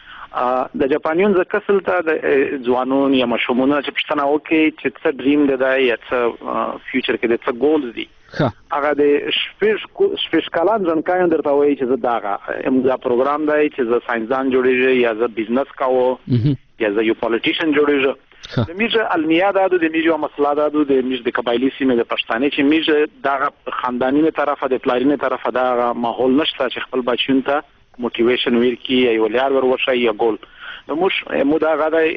وي د جاپانیون ز کسل ته د ځوانون یا مشمونه چې پښتنه وکي چې څه ډریم ده یا څه فیوچر کې د څه ګولز دي هغه د شپږ شپږ کالان ځنکاین درته وایي چې دا امدا پروګرام دی چې ز ساينسدان جوړیږي یا ز بزنس کاوه یا ز یو پالیټیشن جوړیږي د میجه المیه دادو د میجه مسله دادو د میجه د قبایلی سیمه د پښتانه چې میجه دغه خاندانی طرفه د پلارینه طرفه دا ماحول نشته چې خپل بچیون ته موټیویشن ورکی یا ولر ور وشي یا ګول نو مش مودا غدای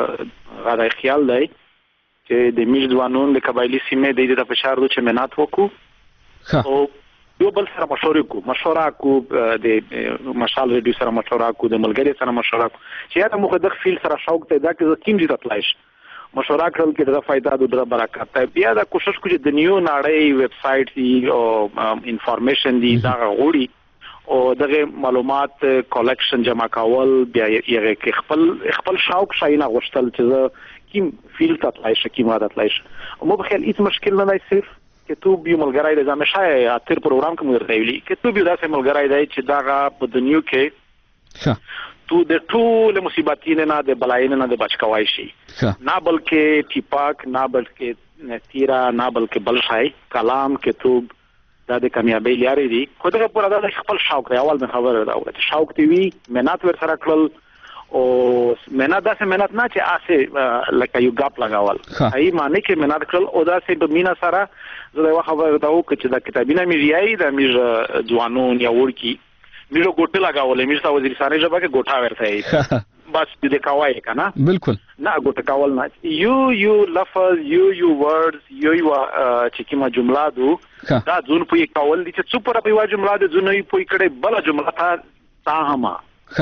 غدای خیال دی چې د میجه ځوانون د قبایلی سیمه د دې په شار چې منات وکړو او یو بل سره مشوره کو مشوره کو د مشال ریډیو سره مشوره کو د ملګری سره مشوره کو چې یا د مخدق فیل سره شوق ته دا کې کیم دي تطلایش مشوره کړل کې د فائدہ د برکات ته بیا دا کوشش کوي د نیو نړۍ ویب سټ دی او انفارمیشن دی دا غوړي او دغه معلومات کلیکشن جمع کول بیا یې کې خپل خپل شوق شاینه غوښتل چې کیم فیل تطلایش کیم عادت لایش مو بخیل هیڅ مشکل نه دی صرف کې تو بیو ملګری د زمشه اتر پروګرام کوم درته ویلي کې تو بیو داسې ملګری دی چې داغه په دنیو کې تو د ټول مصیبتینه نه د بلاینه نه د بچکوای شي نه بلکې ټیپاک نه بلکې تیرا نه بلکې بل شای کلام کې تو د کامیابی لري دي خو دغه پر د خپل شوق دی اول من خبره دا چې شوق دی وی مهنت ور سره کړل او مهنت داسې مهنت نه چې اسه لکه یو غاپ لگاول هي معنی کې مهنت کړل او داسې د مینا سره زه دا خبره دا وکړه چې دا کتابونه مې ریای دا مې ځوانون یا ورکی مې ګوټه لگاولې مې ساو وزیرستاني ژبه کې ګوټه ورته بس دې کاوای کنه بالکل نه ګوټه کاول نه یو یو لفظ یو یو ورډز یو یو چې کیما جمله دو دا ځون په کاول دي چې څو پر په جمله د ځون په کړه بل جمله تا تا هما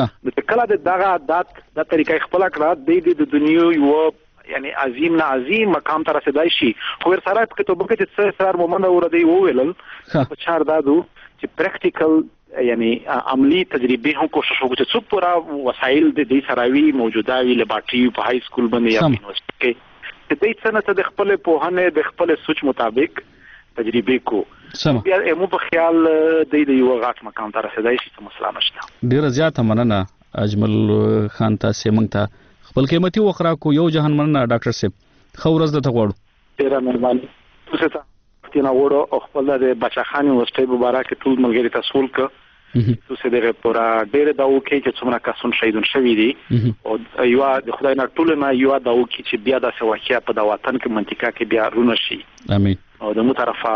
د کله د دغه عادت د طریقې خپل کړه د دې د دنیا یو یعنی عظیم نه عظیم مقام ته رسیدای شي خو ور سره په کتابو کې چې څه سره مومند ور دی وویل په چار دادو چې پریکټیکل یعنی عملی تجربه هم کوشش وکړو چې څو پورا وسایل د دې سراوي موجوده وي لباټري په های سکول باندې یا یونیورسيټي کې د دې څنګه ته د خپل پوهنه د خپل سوچ مطابق تجربه کو بیا مو په خیال د دې یو غاټ مقام ته رسیدای شي څه مسله نشته ډیر زیاته مننه اجمل خان تاسو موږ ته خپل قیمتي وخرا کو یو جهان مننه ډاکټر صاحب خو ورځ د تغوړو ډیر مهرباني تاسو ته تینا وړو او خپل د بچخانی یونیورسيټي مبارک ټول ملګری تاسو ولک تاسو دغه پورا ډیر دا وکي چې څومره کسون شهیدون شوی دي او یو د خدای نه ټول نه یو دا وکي چې بیا د سواکیا په د وطن کې منطقه کې بیا رونه شي امين او د مو طرفه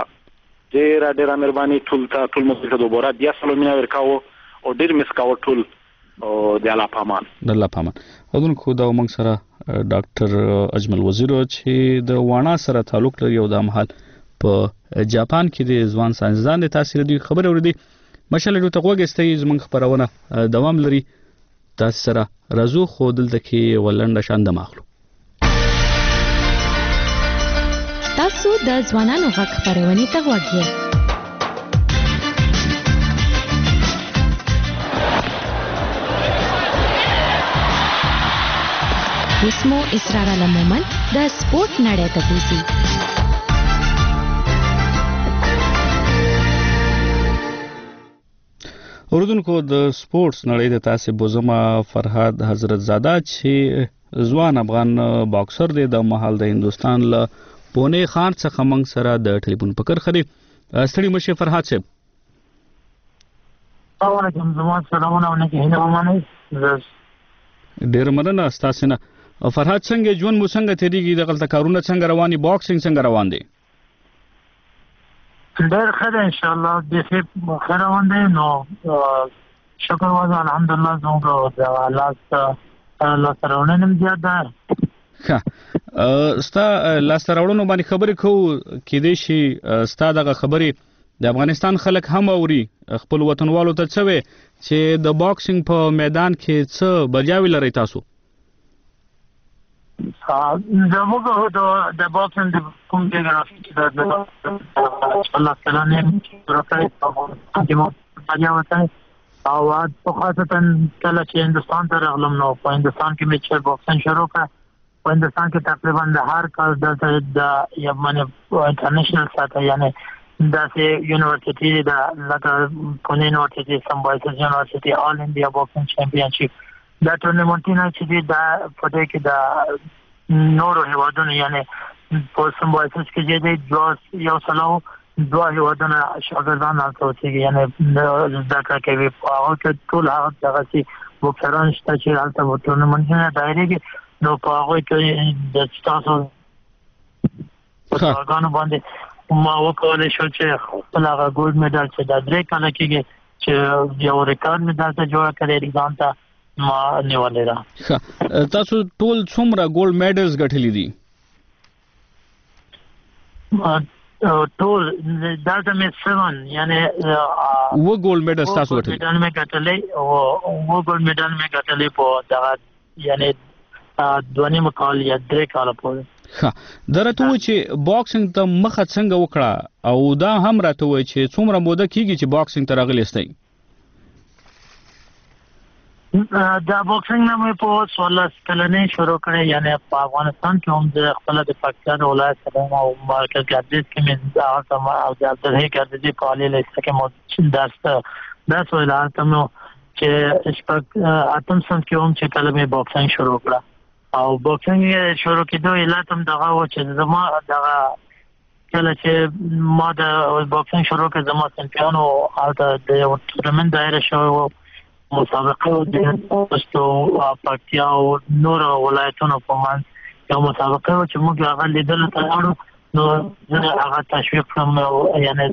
ډیر ډیر مهرباني ټول ته ټول مو ته دوباره بیا سلامونه ورکاو او ډیر مسکاو ټول او د الله پامان د الله پامان اذن خو دا موږ سره ډاکټر اجمل وزیر چې د وانا سره تعلق لري او د مهال په جاپان کې د ځوان ساينسدان د تاثیر دی خبر اوریدي مشاله ته وګستې زمونږ خبرونه دوام لري تاسو سره رازو خو دلته کې ولنډه شاند ماخلو تاسو د ځوانانو غږ خبرونه ته وګورئ اوس مو اسرار علمومن د سپورت نړۍ ته بوزي. اوردونکو د سپورتس نړۍ د تاسو بوزما فرهاد حضرت زاده چې ځوان افغان باکسر دی د محل د هندستان له پونه خان څخه موږ سره د ټلیفون پکر خري. ستړي مشه فرهاد صاحب. علیکم زموږ سلامونه ونکه هله ومنه. ډیر مننه تاسو نه. فرهاد څنګه ژوند مو څنګه تیریږي د غلطه کارونه څنګه رواني باکسینګ څنګه روان دي؟ ډیر ښه ده ان شاء الله د څه خیر روان دي نو شکر وزه الحمدلله زموږ د الله الله سره نن زیات ده. ښه ستا لاس راوړنو باندې خبرې کوو کې دې شي ستا دغه خبرې د افغانستان خلک هم اوري خپل وطنوالو ته څه وي چې د باکسینګ په میدان کې څه بریاوي لري تاسو؟ زموږ د باکسینګ د کوم جغرافي چې د الله تعالی نه راکړی چې مو بریا وکړي او په خاصه کله چې هندستان ته راغلم نو په هندستان کې مې چې باکسینګ شروع کړ په هندستان کې تقریبا د هر کال د د یمنه انټرنیشنل ساته یعنی داسې یونیورسيټي دا لکه پونه یونیورسيټي سمبایسس یونیورسيټي آل انډیا باکسینګ چمپیونشپ دا ټورنمنټونه چې دا پټه کې دا نورو هیوادونو یعنی په سمبایسس کې چې د یو سلام دوه هیوادونو شاګردان راځي یعنی دا کوي او ټول هغه چې بوکسران شته چې حالت په ټورنمنټونه دایره نو په هغه کې د تاسو په هغه باندې ما وکولای شو چې خپل هغه ګولډ میډال چې د درې کاله کې چې یو ریکارډ میډال ته جوړ کړی ځان ته ما نیولې ده. تاسو ټول څومره ګولډ میډلز ګټلې دي؟ ټول دا مې سیون یعنی و ګولډ میډل تاسو ګټلې؟ میډال مې ګټلې او و ګولډ میډال مې ګټلې په دا یعنی دوه کال یا درې کال پورې. ښه درته و چې باکسینګ ته مخه څنګه وکړه او دا هم راته وای چې څومره موده کیږي چې باکسینګ ته راغلی استئ؟ دا باکسینګ نه مې په څوارلس کلنې شروع کړې یعنی په افغانستان کې هم د خپل د پاکستان ولایت سره او مرکز ګردش کې مې دا سم او د عبدالهی ګردشي په اړه لیسته کې مو درس درس ویل تمو چې شپږ اتم سم کې هم چې کله مې باکسینګ شروع کړه او باکسینګ شروع کېدو علتم دغه و چې زما دغه کله چې ما د باکسینګ شروع کړ زما چمپیون او د یو ټورنمنت دایره شو مسابقه د پښتو پکتیا او نور ولایتونو په منځ یو مسابقه و چې موږ هغه لیدل ته نو زه هغه تشویق کوم یعنی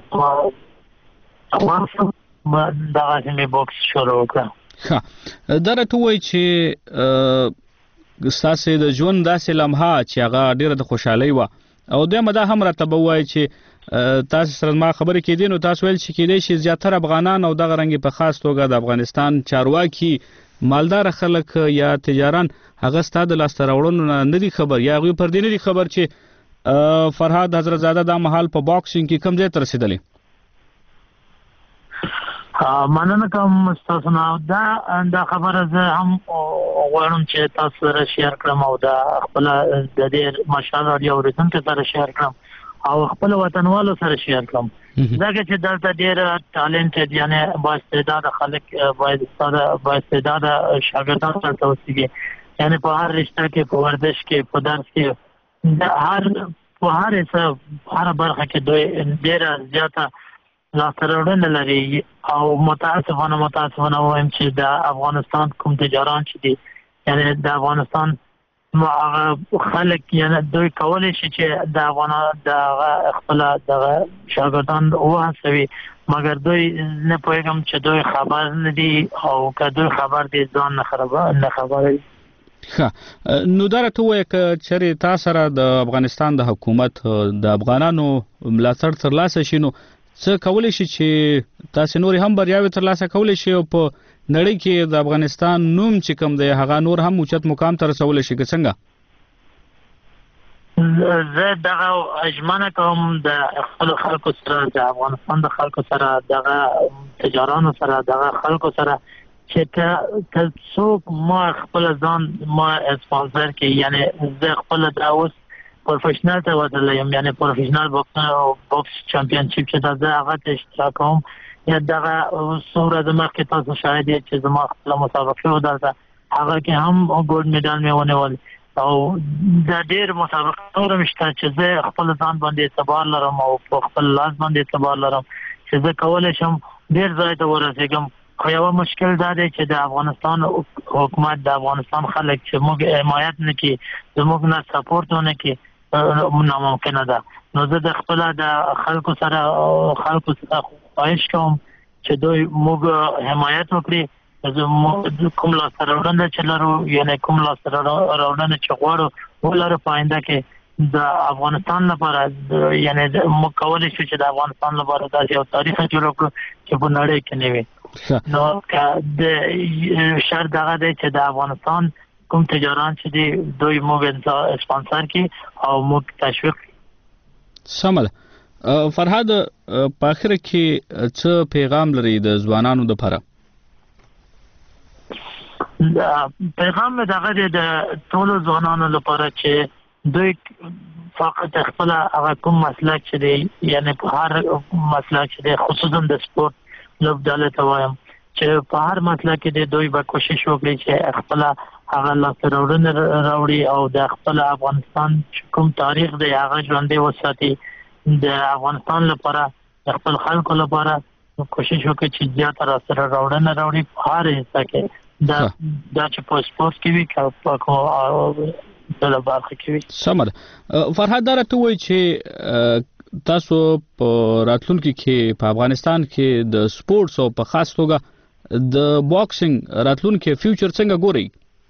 تاسو ما دغه مې باکس شروع کړ. ښه درته وای چې ستاسو د ژوند داسې لمحه چې هغه ډیره د خوشحالي و او د مده هم راته بوای چې تاسو سره ما خبرې کېدې نو تاسو ویل چې کېدې شي زیاتره افغانان او دغه رنګ په خاص توګه د افغانستان چارواکي مالدار خلک یا تجاران هغه ستاسو لاس راوړنو نه دي خبر یا غوی پر دې نه دي خبر چې فرهاد حضرت زاده د محل په باکسینګ کې کم ځای تر رسیدلی؟ مننه کوم تاسو نه دا دا خبره زه هم غواړم چې تاسو سره شیر کړم او دا خپل د دې مشال رادیو اوریدونکو سره شیر کړم او خپل وطنوالو سره شیر کړم دا چې دلته ډېر ټالنټډ یعنی بااستعداد خلک بااستعداد شاګردان سره اوسېږي یعنی په هر رشته کې په ورزش کې په درس کې د هر په هر څه هر برخه کې دوی ډېر زیاته لاسترونه لري او متاسفانه متاسفانه وایم چې د افغانستان کوم تجاران چې دي یعنی د افغانستان خلک یعنی دوی کولای شي چې د افغان د خپل د شاګردان وهڅوي مګر دوی نه پوهیږم چې دوی خبر نه دي او که دوی خبر دي ځان نه خراب نه خبري. ښه نو درته وای چې چېرې تاسو سره د افغانستان د حکومت د افغانانو ملاتړ ترلاسه شي نو څه کولای شي چې تاسو نور هم بریاوي ترلاسه کولای شي او په نړۍ کې د افغانستان نوم چې کوم دی هغه نور هم اوچت مقام ته رسول شي څنګه؟ زه دغه اجمنه کوم د خپل خلکو سره د افغانستان د خلکو سره دغه تجارانو سره دغه خلکو سره چې ته څوک ما خپل ځان ما اسپانسر کې یعنی زه خپل دا اوس پروفیشنل ته ودلم یعنی پروفیشنل بوکس چمپیونشپ چې دا هغه ته اشتراک کوم یا دا صورت مخکې تاسو شاهد یې چې زما خپل مسابقه ودلته هغه کې هم ګولډ میډال مې ونیول او دا ډېر مسابقه نور مشته چې زه خپل ځان باندې اعتبار لرم او خپل لاس باندې اعتبار لرم چې زه کولای شم ډېر ځای ته ورسېږم خو یو مشکل دا دی چې د افغانستان حکومت د افغانستان خلک چې موږ حمایت نه کوي زموږ نه سپورټ نه کوي ناممکنه ده نو زه د خپل د خلکو سره خلکو سره خواهش کوم چې دوی موږ حمایت وکړي زه کوم لاس راوړنه چې لرو یعنی کوم لاس راوړنه چې غواړو ولر پاینده کې د افغانستان لپاره یعنی موږ کولای شو چې د افغانستان لپاره داسې یو تاریخ جوړ کړو چې په نړۍ کې نه وي نو د شرط هغه دی چې د افغانستان کوم تجاران چې دی دوی موږ اسپانسر کی او موږ تشویق سمل فرهاد په اخر کې څه پیغام لري د ځوانانو لپاره پیغام دغه د ټولو ځوانانو لپاره چې دوی فقط خپل هغه کوم مسلک چې دی یعنی په هر مسلک چې دی خصوصا د سپورت لوبډاله ته وایم چې په هر مسلک کې دوی به کوشش وکړي چې خپل هغه لاسته راوړنه راوړي او د خپل افغانستان کوم تاریخ دی هغه ژوندی وساتي د افغانستان لپاره خپل خلکو لپاره کوشش وکړي چې زیاته لاسته راوړنه راوړي په هر حصہ کې دا دا چې په سپورت کې وي په کوم د برخه کې وي سمد فرهاد دره ته وایي چې تاسو په راتلونکي کې په افغانستان کې د سپورتس او په خاص توګه د باکسینګ راتلونکي فیوچر څنګه ګوري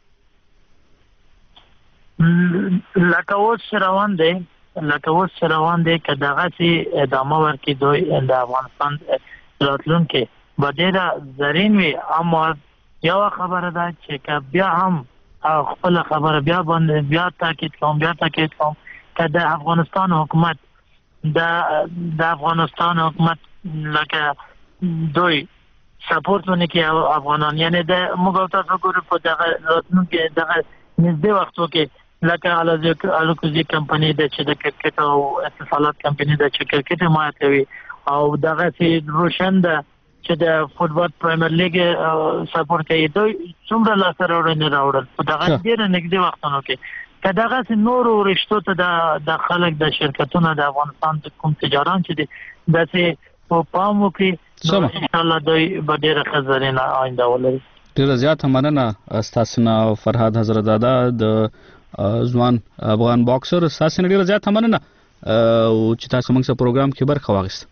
لکه اوس روان دی لکه اوس روان دی که دغه سي ادامه ورکړي دوی د افغانستان راتلونکي به ډېره زرین وي اما یو خبره ده چې بیا هم خپل خبره بیا باندې بیا تاکید کوم بیا تاکید کوم چې د افغانستان حکومت د د افغانستان حکومت لکه دوی سپورټ ونه کوي افغانان یعنی د موږ تاسو ګورو په دغه راتلونکي دغه نږدې وختو کې لکه الکوزي کمپنی د چې د کرکټ او اتصالات کمپنی د چې کرکټ حمایت کوي او دغه سي روشن ده چې د فوتبال پریمیر لیګ سپورټ کوي دوی څومره لاسته راوړنې راوړل په دغه ډېر نږدې وختونو کې که دغه سي نور رشتو ته د د خلک د شرکتونو د افغانستان کوم تجاران چې دي داسې په پام وکړي ان شاء الله دوی به ډېره ښه زرینه آینده ولري ډېره زیاته مننه ستاسو نه فرهاد حضرت دادا د ځوان افغان باکسر ستاسو نه ډېره زیاته مننه او چې تاسو موږ سره پروګرام کې برخه واخیسته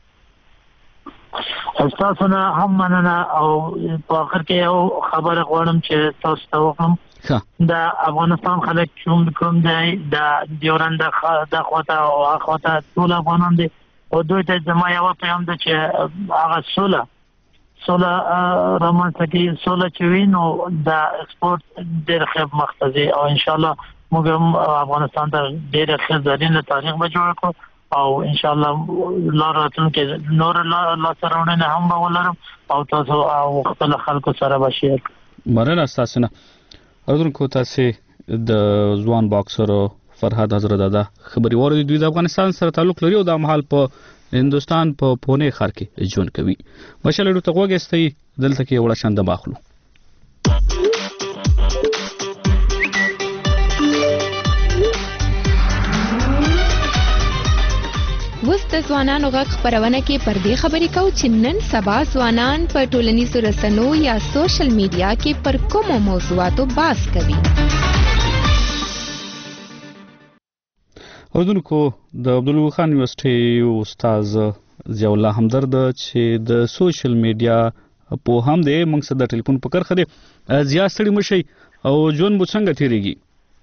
تاسو نه هم مننه او په اخر کې یو خبره غواړم چې تاسو ته وکړم د افغانستان خلک کوم کوم دی د دیورند د خواته او خواته ټول افغانان دي او دوی ته زما یو پیغام ده چې هغه سوله سوله رامنځته کې سوله چې وینو د سپورت ډېر ښه مخته او ان شاء الله موږ افغانستان ته ډېر ښه زرین تاریخ به جوړ کړو او ان شاء الله لا راتلونکي نور لا سره هم به ولرم او تاسو او خپل خلکو سره به شیر مرنه تاسو نه اردوونکو تاسو د ځوان باکسر فرهاد حضرت دادا خبري ورته دوی د افغانستان سره تعلق لري او د محل په هندستان په پونه ښار کې ژوند کوي مشاله ته وګستي دلته کې وړه شاند باخلو وست ځوانانو غږ خبرونه کې پر دې خبرې کوو چې نن سبا ځوانان په ټولنیزو رسنیو یا سوشل میډیا کې پر کومو موضوعاتو بحث کوي اردوونکو د عبدالله خان یونیورسيټي استاد ضیاء الله همدرد چې د سوشل میډیا په هم د موږ سره د ټلیفون په کرخه دي ضیاء ستړي مشي او جون مو څنګه تیریږي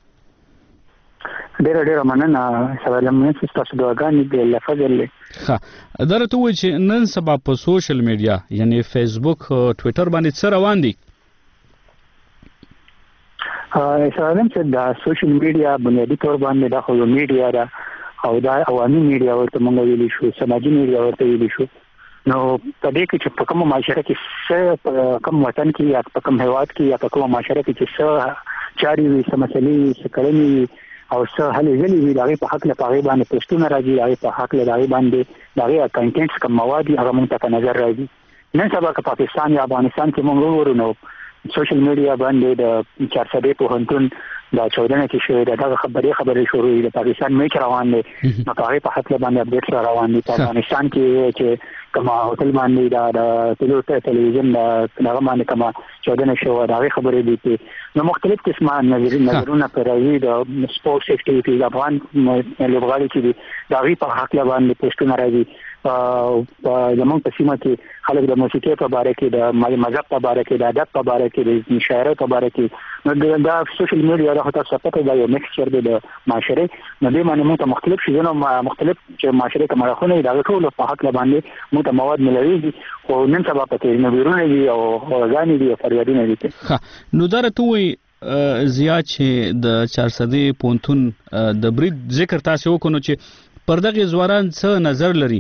ډېر ډېر مننه سلام مې تاسو دعاګانې دې الله فضل له ها درته وایي چې نن سبا په سوشل میډیا یعنی فیسبوک ټوئیټر باندې څه روان دي ا سلام چې د سوشل میډیا بنیادی تور باندې د خو میډیا را او د عوامي میډیا ورته مونږ ویلی شو سماجی میډیا ورته ویلی شو نو په دې کې چې په کوم معاشره کې څه کوم وطن کې یا په کوم هیواد کې یا په کوم معاشره کې چې څه چاري وي څه مسلې څه کړنې او څه هلې ځلې وي د هغې په حق له په هغې باندې پوسټونه راځي د هغې په حق له د هغې باندې د هغې کنټینټس کوم مواد دي هغه موږ ته په نظر راځي نن سبا که پاکستان یا افغانستان کې موږ وګورو نو سوشل میډیا باندې د چارسدې پوهنتون دا چودنه کې شوې ده دغه خبرې خبرې شروع د پاکستان میچ روان دی نو هغه په حق باندې اپډیټ سره روان دي په افغانستان کې چې کما هوټل باندې دا د ټلوټ ټلویزیون دغه باندې کما چودنه شوې ده هغه خبرې دي نو مختلف قسمه نظرونه پر راځي د سپورتس اکټیویټیز افغان لوبغاړي چې دي دا غي په حق باندې پوسټونه راځي په زمونږ په سیمه کې خلک د موسیقي په اړه کې د مذهب په اړه کې د ادب په اړه کې د شاعرۍ په اړه کې نو دا سوشل میډیا د تاسو په پته دا یو میکسچر دی د معاشره نو دې باندې موږ مختلف شیونه مختلف چې معاشره کې مراخونه دا ټول په حق باندې موږ مواد ملوي او نن سبا پته نه ویرونه دي او غانې دي او فریادونه دي نو دا راته وي زیات چې د چارسدې پونتون د برید ذکر تاسو وکړو چې پردغه ځوانان څه نظر لري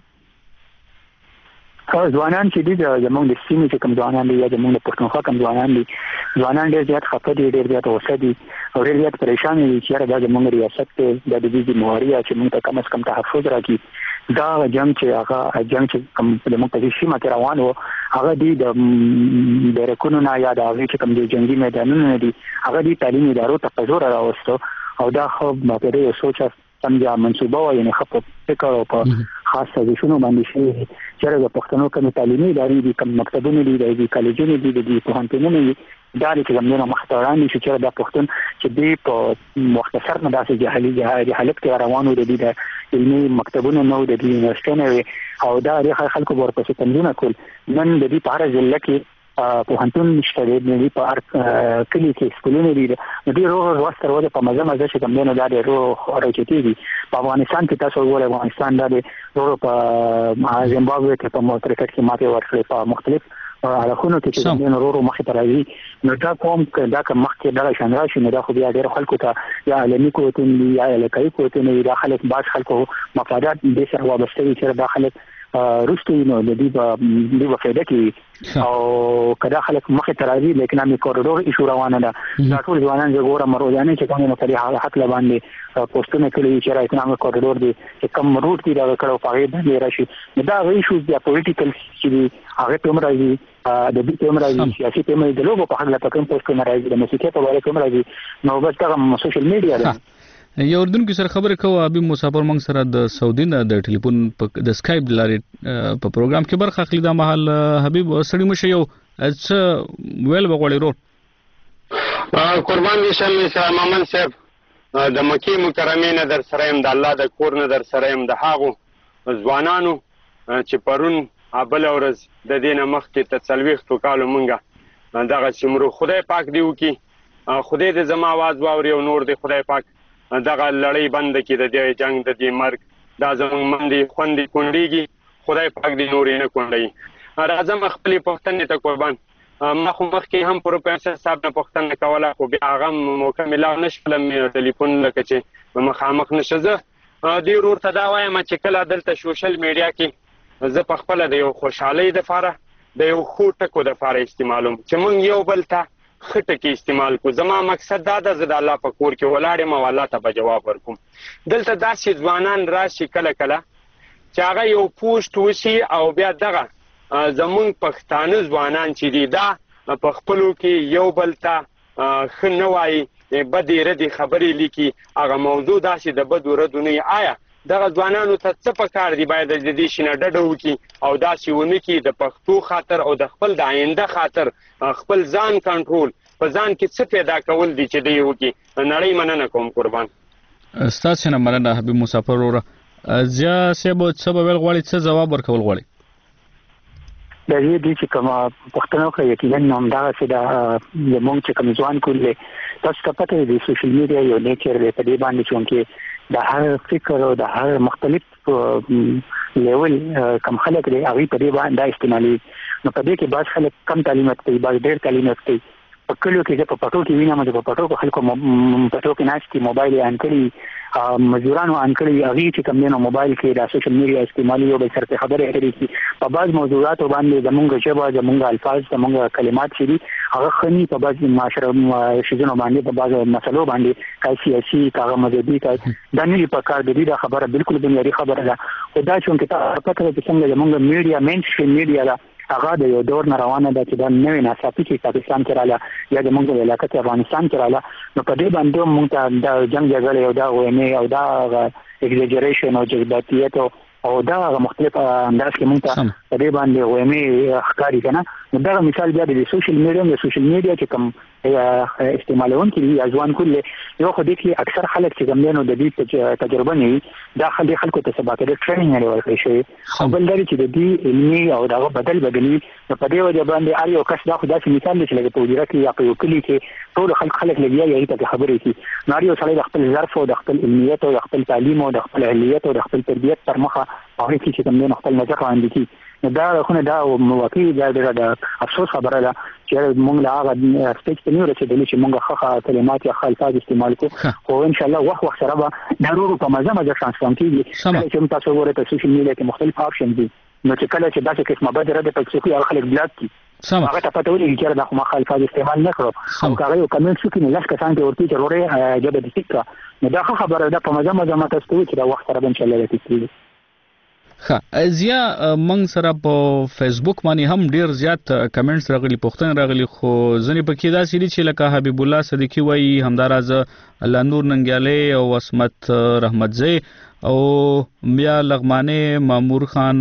ځوانان چې دي زموږ د سیمې چې کوم ځوانان دي یا زموږ د پښتونخوا کوم ځوانان دي ځوانان ډېر زیات خفه دي ډېر زیات غوسه دي او ډېر زیات پریشان دي چې دا زموږ ریاست ته د دې جمهوریت چې موږ ته کم از کم تحفظ راکړي دا جنگ چې هغه جنگ چې کوم د موږ په سیمه کې روان وو هغه دي د بیرکونو نه یا د هغه چې کوم د جنگي میدانونو دي هغه دي تعلیمي ادارو ته په زور راوستو او دا خو په دې یو سوچ څنګه منسوبه و یعنی خپل فکر او په خاصه ځینو باندې شي چې د پښتنو کوم تعلیمي ادارې دي کوم مکتبونه دي د کالجونو دي د پوهنتونونو دي دا چې زموږه مختاران دي چې د پښتون چې دی په مختصر نه داسې جهالي جهالي حالت کې روانو دي د علمي مکتبونو نو د یونیورسيټونو او دا د خلکو ورپسې تنظیم کول نن د دې په اړه ځل کې په هنتون نشته دی په ار کلی کې سکولونه دي د دې روغ وستر وده په مزه مزه چې کوم نه دا روغ راچتي دي په افغانستان کې تاسو وګورئ افغانستان د روغ په زیمبابوې کې په موټر کې ماته ورکړي په مختلف علاقونو کې چې د نورو مخې ته راځي نو دا کوم دا کوم مخکې دا شان راشي نو دا خو بیا ډېر خلکو ته یا علمي کوتون یا لکای کوتون یا خلک باز خلکو مفادات د سره وابسته دي چې دا خلک روستو نو د دې په دې وفاده کې او کدا خلک مخې ته راځي لیکن امي کوریډور ایشو روانه ده دا ټول ځوانان چې ګوره مروجانه چې کومه په دې حق باندې پوسټونه کوي چې راځي نامه کوریډور دي چې کوم روټ دی دا کړو په دې باندې راشي دا ایشو د پولیټیکل چې هغه په مرادي د دې په مرادي سیاسي په مرادي د لوګو په حق لا کوم پوسټونه راځي د موسیقي په اړه کوم راځي نو بس دا سوشل میډیا ده یو اردن کې سره خبره کوو ابي مسافر موږ سره د سعودي نه د ټلیفون د سکایپ لارې په پروګرام کې برخه اخلي دا محل حبيب سړی مشه یو څه ویل بغوړي رو قربان دي شم سلام محمد صاحب د مکی مکرمه نه در سره يم د الله د کور نه در سره يم د هاغو ځوانانو چې پرون ابل اورز د دینه مخ کې تسلويخ تو کالو مونږه دغه سیمرو خدای پاک دی وکي خدای دې زما आवाज واوري او نور دې خدای پاک دغه لړۍ بند کې د دې جنگ د دې مرګ دا زمونږ مندي خوندې کونډيږي خدای پاک دې نورې نه کونډي راځم خپل پښتنې ته قربان ما خو مخکې هم پروفیسور صاحب نه پښتنه کوله خو بیا هغه مکمل نشم ټلیفون لکه چې مخامخ نشزه دې ورور ته دا وایم چې کله دلته سوشل میډیا کې زه په خپل د یو خوشحالي د فاره د یو خو ټکو د فاره استعمالوم چې مونږ یو بل ته خټه کې استعمال کو زما مقصد دا د زړه الله په کور کې ولاړې ما والله ته به جواب ورکوم دلته داسې ځوانان راشي کله کله چې هغه یو پوسټ وشي او بیا دغه زمونږ پښتانه ځوانان چې دي دا په خپلو کې یو بل ته ښه نه وایي بدې ردې خبرې لیکي هغه موضوع داسې د بدو ردو نه آیا دغه ځوانانو ته څه پکار دی باید د دې شي نه ډډه وکړي او داسې ونه کړي د پښتو خاطر او د خپل د آینده خاطر خپل ځان کنټرول په ځان کې څه پیدا کول دي چې دی وکړي نړۍ مننه کوم قربان ستاسو نه مننه حبيب مسافر وروره زیا سبب سبب ول غواړي څه جواب ورکول غواړي د دې د چې کوم پښتنو کې یقینا نوم دا چې دا زموږ چې کوم ځوان کولې تاسو ته پته دی سوشل میډیا یو نیچر دی په دې باندې چې د هر فکر او د هر مختلف لیول کم خلک دی هغه په دې باندې استعمالي نو په دې کې بعض خلک کم تعلیم کوي بعض ډېر تعلیم کوي په کلیو کې په پټو کې وینم چې په پټو کې خلکو په پټو کې ناشتي موبایل یې ان کړی مزدورانو انکړي هغه چې کوم نه موبایل کې د سوشل میډیا استعمالي او به سره خبرې کوي په بعض موضوعات باندې زمونږ ژبه زمونږ الفاظ زمونږ کلمات چې دي هغه خني په بعض معاشره شیزونو باندې په بعض مسلو باندې کای سیاسي کاغه مذهبي کای د نه په کار د دې خبره بالکل بنیادی خبره ده او دا چې ته پته چې څنګه زمونږ میډیا مین سټریم میډیا ده هغه د یو دور نه روانه ده چې د نوې ناڅاپي چې پاکستان کې رااله یا د موږ علاقې ته افغانستان کې رااله نو په دې باندې موږ ته د جنگ جګړې او دا وینې او دا ایگزاجریشن او جذباتیت او دا مختلف انداز کې موږ ته په دې باندې وینې ښکاری کنه نو دا مثال بیا د سوشل میډیا د سوشل میډیا چې کوم استعمالون کې یا ځوان کله یو خو دې کې اکثر خلک چې کوم نو د دې تجربه نه دا خلک خلکو ته سبا کې ټریننګ لري ورکړي شي خو بل لري چې د دې علمي او دا بدل بدلی په دې وجه باندې اړ یو کس دا خو داسې مثال دی چې لکه په وزارت کې یا په یو کلی کې ټول خلک خلک لګیا یې ته خبرې کوي نو یو سړی د خپل ظرف او د خپل علمیت او د خپل تعلیم او د خپل اهلیت او د خپل تربیت پر مخه هغه چې کوم نه خپل نظر وړاندې کوي دا خو نه دا موقعي دا د افسوس خبره ده چې موږ لا هغه سټیج ته نه رسیدلی چې موږ ښه کلمات یا الفاظ استعمال کوو خو ان شاء الله وخت وخت سره به ضرور په مزه مزه ترانسفورم کیږي چې تاسو ورته په سوشل میډیا کې مختلف آپشن دي نو چې کله چې داسې قسمه بدره د پکې هغه خلک بلاک کی هغه ته پته ولګي چې دا خو الفاظ استعمال نه کړو او هغه یو کمنټ شو کې لاس کسان ته ورته ضروري جبه د فکر نو دا خبره ده په مزه مزه ماته ستوي چې دا وخت سره ان شاء الله راځي ها زیا منګ سره په فیسبوک باندې هم ډیر زیات کمنټس راغلي پوښتنه راغلي خو ځنې پکې دا سړي چې لکه حبیب الله صدیقی وایي همداراز لانور ننګیاله او اسمت رحمتزی او بیا لغمانه مامور خان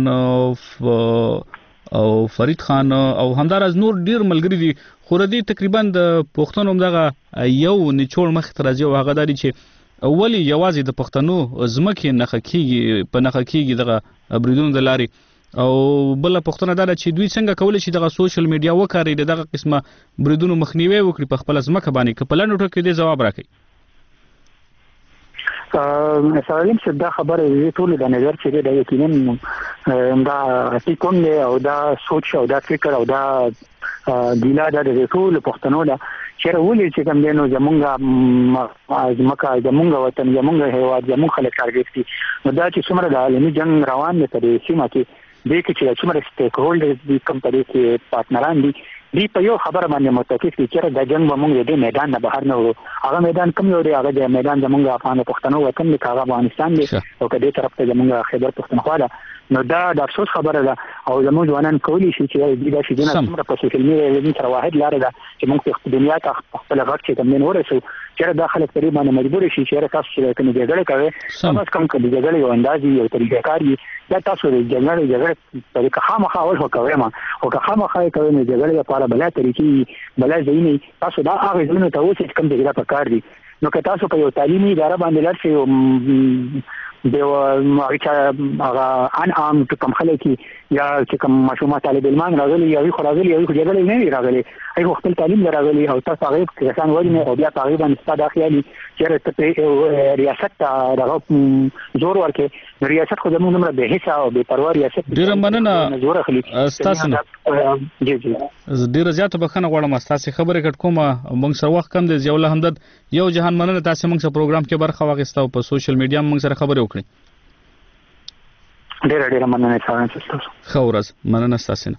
او فرید خان او همداراز نور ډیر ملګری دي خو ردی تقریبا د پښتون همدغه یو نچوړ مخ تر ځي او هغه داري چې اولی یوازې د پښتنو زمکه نخ کیږي په نخ کیږي دغه بریدون د لاري او بل پښتنه دا چې دوی څنګه کولای شي دغه سوشل میډیا وکړي دغه قسمه بریدون مخنیوي وکړي په خپل زمکه باندې کپلانو ټکو دې جواب راکړي سوالیم چې دا خبره یې ټول د نظر چې دا یقینا دا کوم دی او دا سوچ او دا فکر او دا ګیلا د ټول پښتنو دا چې ولې چې کوم دی نو زمونږه ځمکه زمونږه وطن زمونږه هیواد زمونږ خلک ټارګټ دي نو دا چې څومره د عالمي جنگ روان دی په دې سیمه کې دې کې چې څومره سټیک هولډرز دي کوم په دې کې پارتنران دي دی په یو خبره باندې متفق دي چې د جنگ به موږ دې میدان نه بهر نه ورو هغه میدان کوم یو دی هغه د میدان زمونږ افغان پښتنو وطن دی هغه افغانستان دی او کدي طرف ته زمونږ خیبر پښتونخوا ده نو دا د افسوس خبره ده او زموږ ځوانان کولی شي چې دې د شي دنه په سوشل میډیا کې تر واحد لار ده چې موږ په دنیا ته خپل غږ چې کوم نه ورسو چې دا خلک تقریبا مجبور شي چې تاسو چې کوم جګړه کوي تاسو کوم کوم جګړه یو اندازي یو طریقې کاری دا تاسو د جګړې جګړه طریقه خامخا اول وکوي ما او که خامخا کوي نه جګړه لپاره بل طریقې بل ځینې تاسو دا هغه ځینې ته اوس کوم جګړه په کار دي نو که تاسو په یو تعلیمي اداره باندې لار شي دیو هغه ان عام کوم خلک یا چې کوم مشومه طالب علمان راغلي یا خو راغلي یا خو جګړه نه راغلي هغه خپل تعلیم راغلي او تاسو هغه کسان وایي او بیا تقریبا ستاسو خیالي چې ته ریاست دغه زور ورکې ریاست خو زموږ نمبر به حصہ او به پروا ریاست ډیر مننه زور اخلي تاسو جی جی ډیر زیات بخنه غواړم تاسو خبرې کټ کومه موږ سره وخت کم دی یو له همدد یو جهان مننه تاسو موږ سره پروګرام کې برخه واغستو په سوشل میډیا موږ سره خبرې وکړي ډیر ډیر مننه تاسو خو ورځ مننه تاسو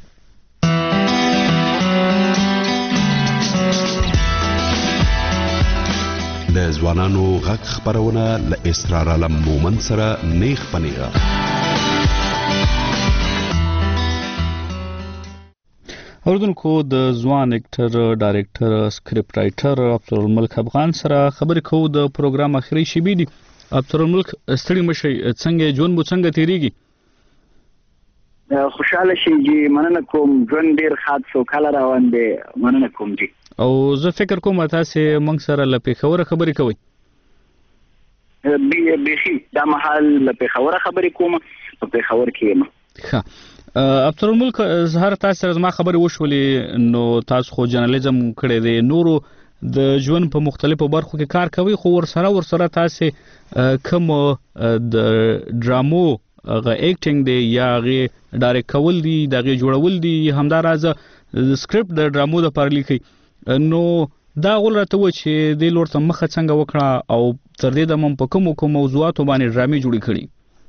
د ځوانانو غږ خبرونه له اسرار علم مومن سره نیخ پنیغه اردوونکو د ځوان اکټر ډایرکټر سکرپټ رائټر عبدالملک افغان سره خبرې کوو د پروګرام اخري شیبې دي عبدالملک ستړي مشي څنګه ژوند مو څنګه تیریږي خوشاله شي چې مننه کوم ژوند ډیر خاص او کله روان دی مننه کوم جی او زه فکر کوم تاسو موږ سره له پیښور خبرې کوي به به دا محل له پیښور خبرې کوم په پیښور کې ما ښه عبدالملک زهر تاسو سره ما خبرې وشولې نو تاسو خو جرنالیزم کړی دی نورو د ژوند په مختلفو برخو کې کار کوي خو ورسره ورسره تاسو کوم د ډرامو غ اکټینګ دی یا غ ډایرکټ کول دی دغه جوړول دی همداراز سکرپټ د ډرامو د پر لیکي نو دا غول راته و چې د لور ته مخه څنګه وکړه او تر دې د مم په کوم کوم موضوعاتو باندې ډرامې جوړې کړي؟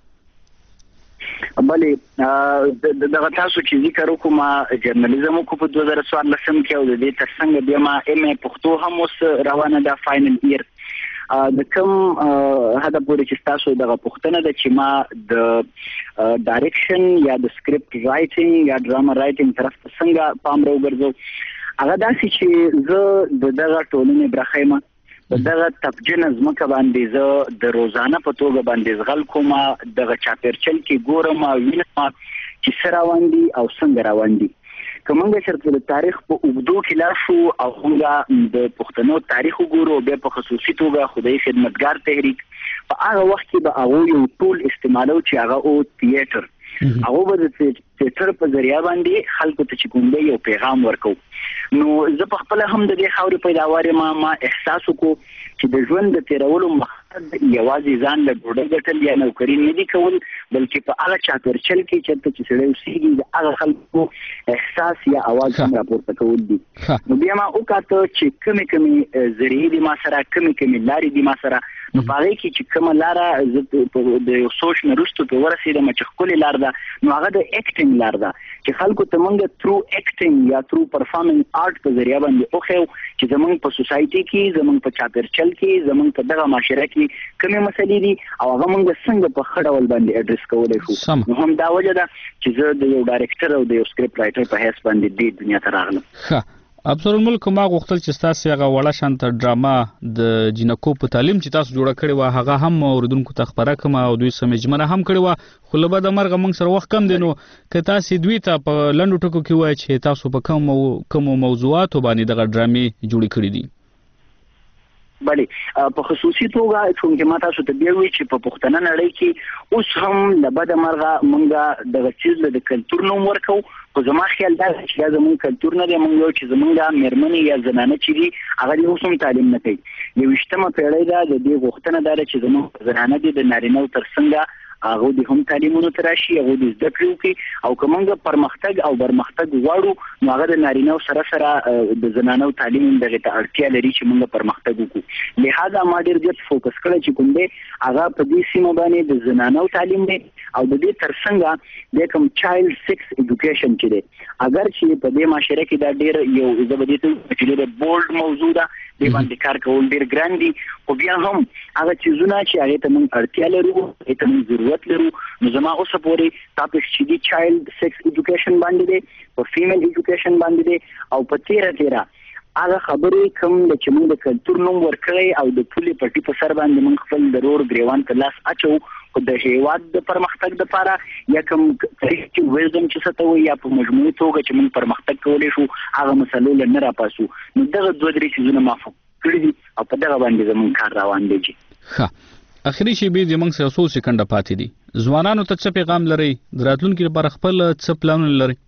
بلې دغه تاسو چې ذکر وکړو ما جرنالیزم کو په دوه زره څوارلسم کې او د دې ترڅنګ بیا ما ایم ای پښتو هم اوس روانه ده فاینل ایر. د کوم هدا پورې چې تاسو دغه پښتنه د چې ما د ډایرکشن یا د سکرپټ رائټینګ یا ډراما رائټینګ طرف ته څنګه پام راوګرځو، هغه داسې چې زه د دغه ټولنې برخه یم، د دغه تبجنه ځمکه باندې زه د روزانه په توګه باندې زغل کوم، دغه چاپیرچل کې ګورم او وینم چې څه روان دي او څنګه روان دي. که موږ چېرته د تاریخ په اوږدو کې لاړ شو او موږ د پښتنو تاریخ وګورو، بیا په خصوصي توګه خدای خدمتګار تحریک په هغه وخت کې به هغه یو ټول استعمالو چې هغه او تیاتر هغه به د تیاتر په ذریعہ باندې خلکو ته چې کوم دی یو پیغام ورکو. نو زه په خپل هم د دې خاورې پیداوار ما ما احساس وکړو چې د ژوند د تیرولو مقصد یوازې ځان له ډوډۍ ګټل یا نوکري نه دي کول، بلکې په هغه چاپیرچل کې چېرته چې سړی اوسېږي د هغه خلکو احساس یا اواز هم راپورته کول دي. نو بیا ما وکاته چې کمې کمې ذریعې دي ما سره، کمې کمې لارې دي ما سره، نو په هغې کې چې کومه لاره زه د یو سوچ نه وروسته پرې ورسېدم چې ښکلې لار ده، نو هغه د ایکټینګ لار ده چې خلکو ته موږ ترو ایکټینګ یا ترو پرفارمنګ آرټ په ذریعہ باندې وښیو چې زموږ په سوسایټي کې، زموږ په چاپیرچل کې، زموږ په دغه معاشره کې کومې مسلې دي او هغه موږ څنګه په ښه ډول باندې اډرس کولی شو. نو هم دا وجه ده چې زه د یو ډایرکټر او د یو سکرپټ رائټر په حیث باندې دې دنیا ته راغلم. ابصر الملک ما غوښتل چې تاسو هغه وړه شانته ډراما د جنکو په تعلیم چې تاسو جوړه کړې و هغه هم اوریدونکو ته خبره کوم او دوی سمجمنه هم کړې و، خو له بده مرغه موږ سره وخت کم دی، نو که تاسو دوی ته په لنډو ټکو کې وایي چې تاسو په کوم کوم موضوعاتو باندې دغه ډرامې جوړې کړې دي؟ بله په خصوصي توګه چونکې ما تاسو ته بیا وایي چې په پښتنه نړۍ کې اوس هم له بده مرغه موږ دغه چیز له د کلتور نوم ورکوو، خو زما خیال دا چې دا زموږ کلتور نه دی. موږ یو چې زموږ مېرمنې یا زنانه چې دي هغه دې اوس هم تعلیم نه کوي. یویشتمه پیړۍ ده، د دې غوښتنه دا ده چې زموږ زنانه دي د نارینهو تر څنګ هغه دې هم تعلیمونو ته راشي، هغه دې زده کړې وکړي، او که موږ پرمختګ او برمختګ غواړو نو هغه د نارینهو سره سره د زنانو تعلیم دغې ته اړتیا لري چې موږ پرمختګ وکړو. لهدا ما ډېر زیات فوکس کړی چې کوم دی هغه په دې سیمه باندې د زنانو تعلیم دی او د دې تر څنګ د کوم چایلډ سیکس ایجوکیشن چې دی، اگر چې په دې معاشره کې دا ډېر یو زه به دې ته چې ډېر بولډ موضوع ده، دې باندې کار کول ډېر ګران دي، خو بیا هم هغه چیزونه چې هغې ته موږ اړتیا لرو، هغې ته موږ ضرورت لرو، نو زما اوسه پورې ټاپک چې دي چایلډ سیکس ایجوکیشن باندې دی، په فیمیل ایجوکیشن باندې دی، او په تیره تیره هغه خبرې کوم چې موږ د کلتور نوم ورکړی او د پولې پټي په سر باندې موږ خپل د رور ګریوان ته لاس اچو، خو د هېواد د پرمختګ دپاره یا کوم تاریخي ویزدم چې څه ته وایي یا په مجموعي توګه چې موږ پرمختګ کولی شو هغه مسلو له نه راپاسو، نو دغه دوه درې څیزونه ما کړي دي او په دغه باندې زموږ کار روان دی. ښه، اخري شیبې زموږ سره څو سکنډه پاتې دي، ځوانانو ته څه پیغام لرئ؟ د راتلونکي لپاره خپل څه پلانونه لرئ؟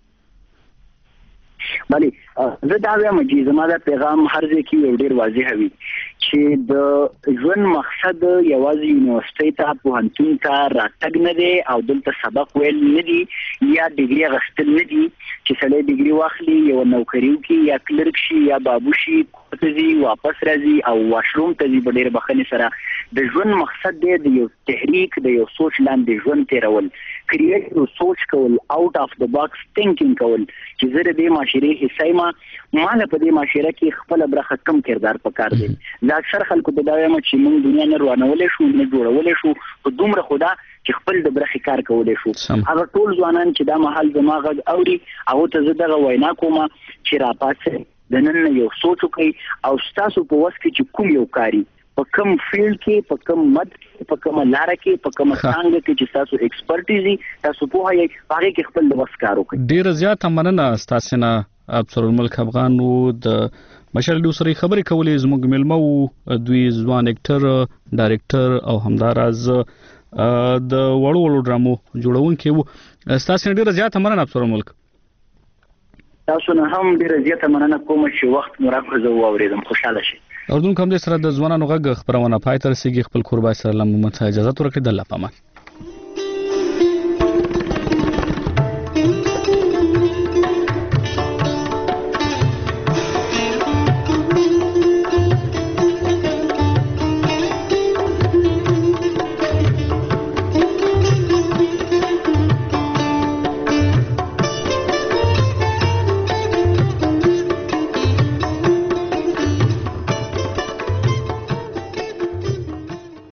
بله زه دا وایم چې زما دا پیغام هر ځای کې یو ډېر واضح وي چې د ژوند مقصد یوازې یونیورسټۍ ته پوهنتون ته راتګ نه دی او دلته سبق ویل نه دي یا ډیګري اخیستل نه دي چې سړی ډیګري واخلي یو نوکري وکړي یا کلرک شي یا بابو شي، کور ته ځي واپس راځي او واشروم ته ځي په ډېرې بخښنې سره. د ژوند مقصد دی د یو تحریک د یو سوچ لاندې ژوند تېرول، کریټیو سوچ کول، آوټ اف د باکس تھینکینګ کول چې زه د دې معاشرې حصه یم، ما له په دې معاشره کې خپله برخه کم کردار پکار دی. زه اکثر خلکو ته دا وایم چې موږ دنیا نه روانولی شو نه جوړولی شو، خو دومره خو دا چې خپل د برخې کار کولی شو. هغه ټول ځوانان چې دا مهال زما غږ اوري هغو ته زه دغه وینا کوم چې راپاڅئ، د نن نه یو سوچ وکړئ او ستاسو په وس کې چې کوم یو کاري په کوم فیلډ کې، په کوم مد کې، په کومه لاره کې، په کومه څانګه کې چې تاسو ایکسپرټیز دي، تاسو پوهه یې، هغې کې خپل د وس کار وکړئ. ډېره زیاته مننه ستاسې نه ابصر الملک افغان و د مشر ډو سره خبرې کولې. زموږ مېلمه و دوی ځوان اکټر، ډایرکټر او همداراز د وړو وړو ډرامو جوړونکی و. ستاسې نه ډېره زیاته مننه ابصر الملک. تاسو نه هم ډېره زیاته مننه کوم چې وخت مو راکړ زه واورېدم. خوشحاله شئ. اردوونکو همدې سره د ځوانانو غږ خپرونه پای ته رسېږي. خپل کوربای سره له موږ څخه اجازه ورکړئ. د الله په امان.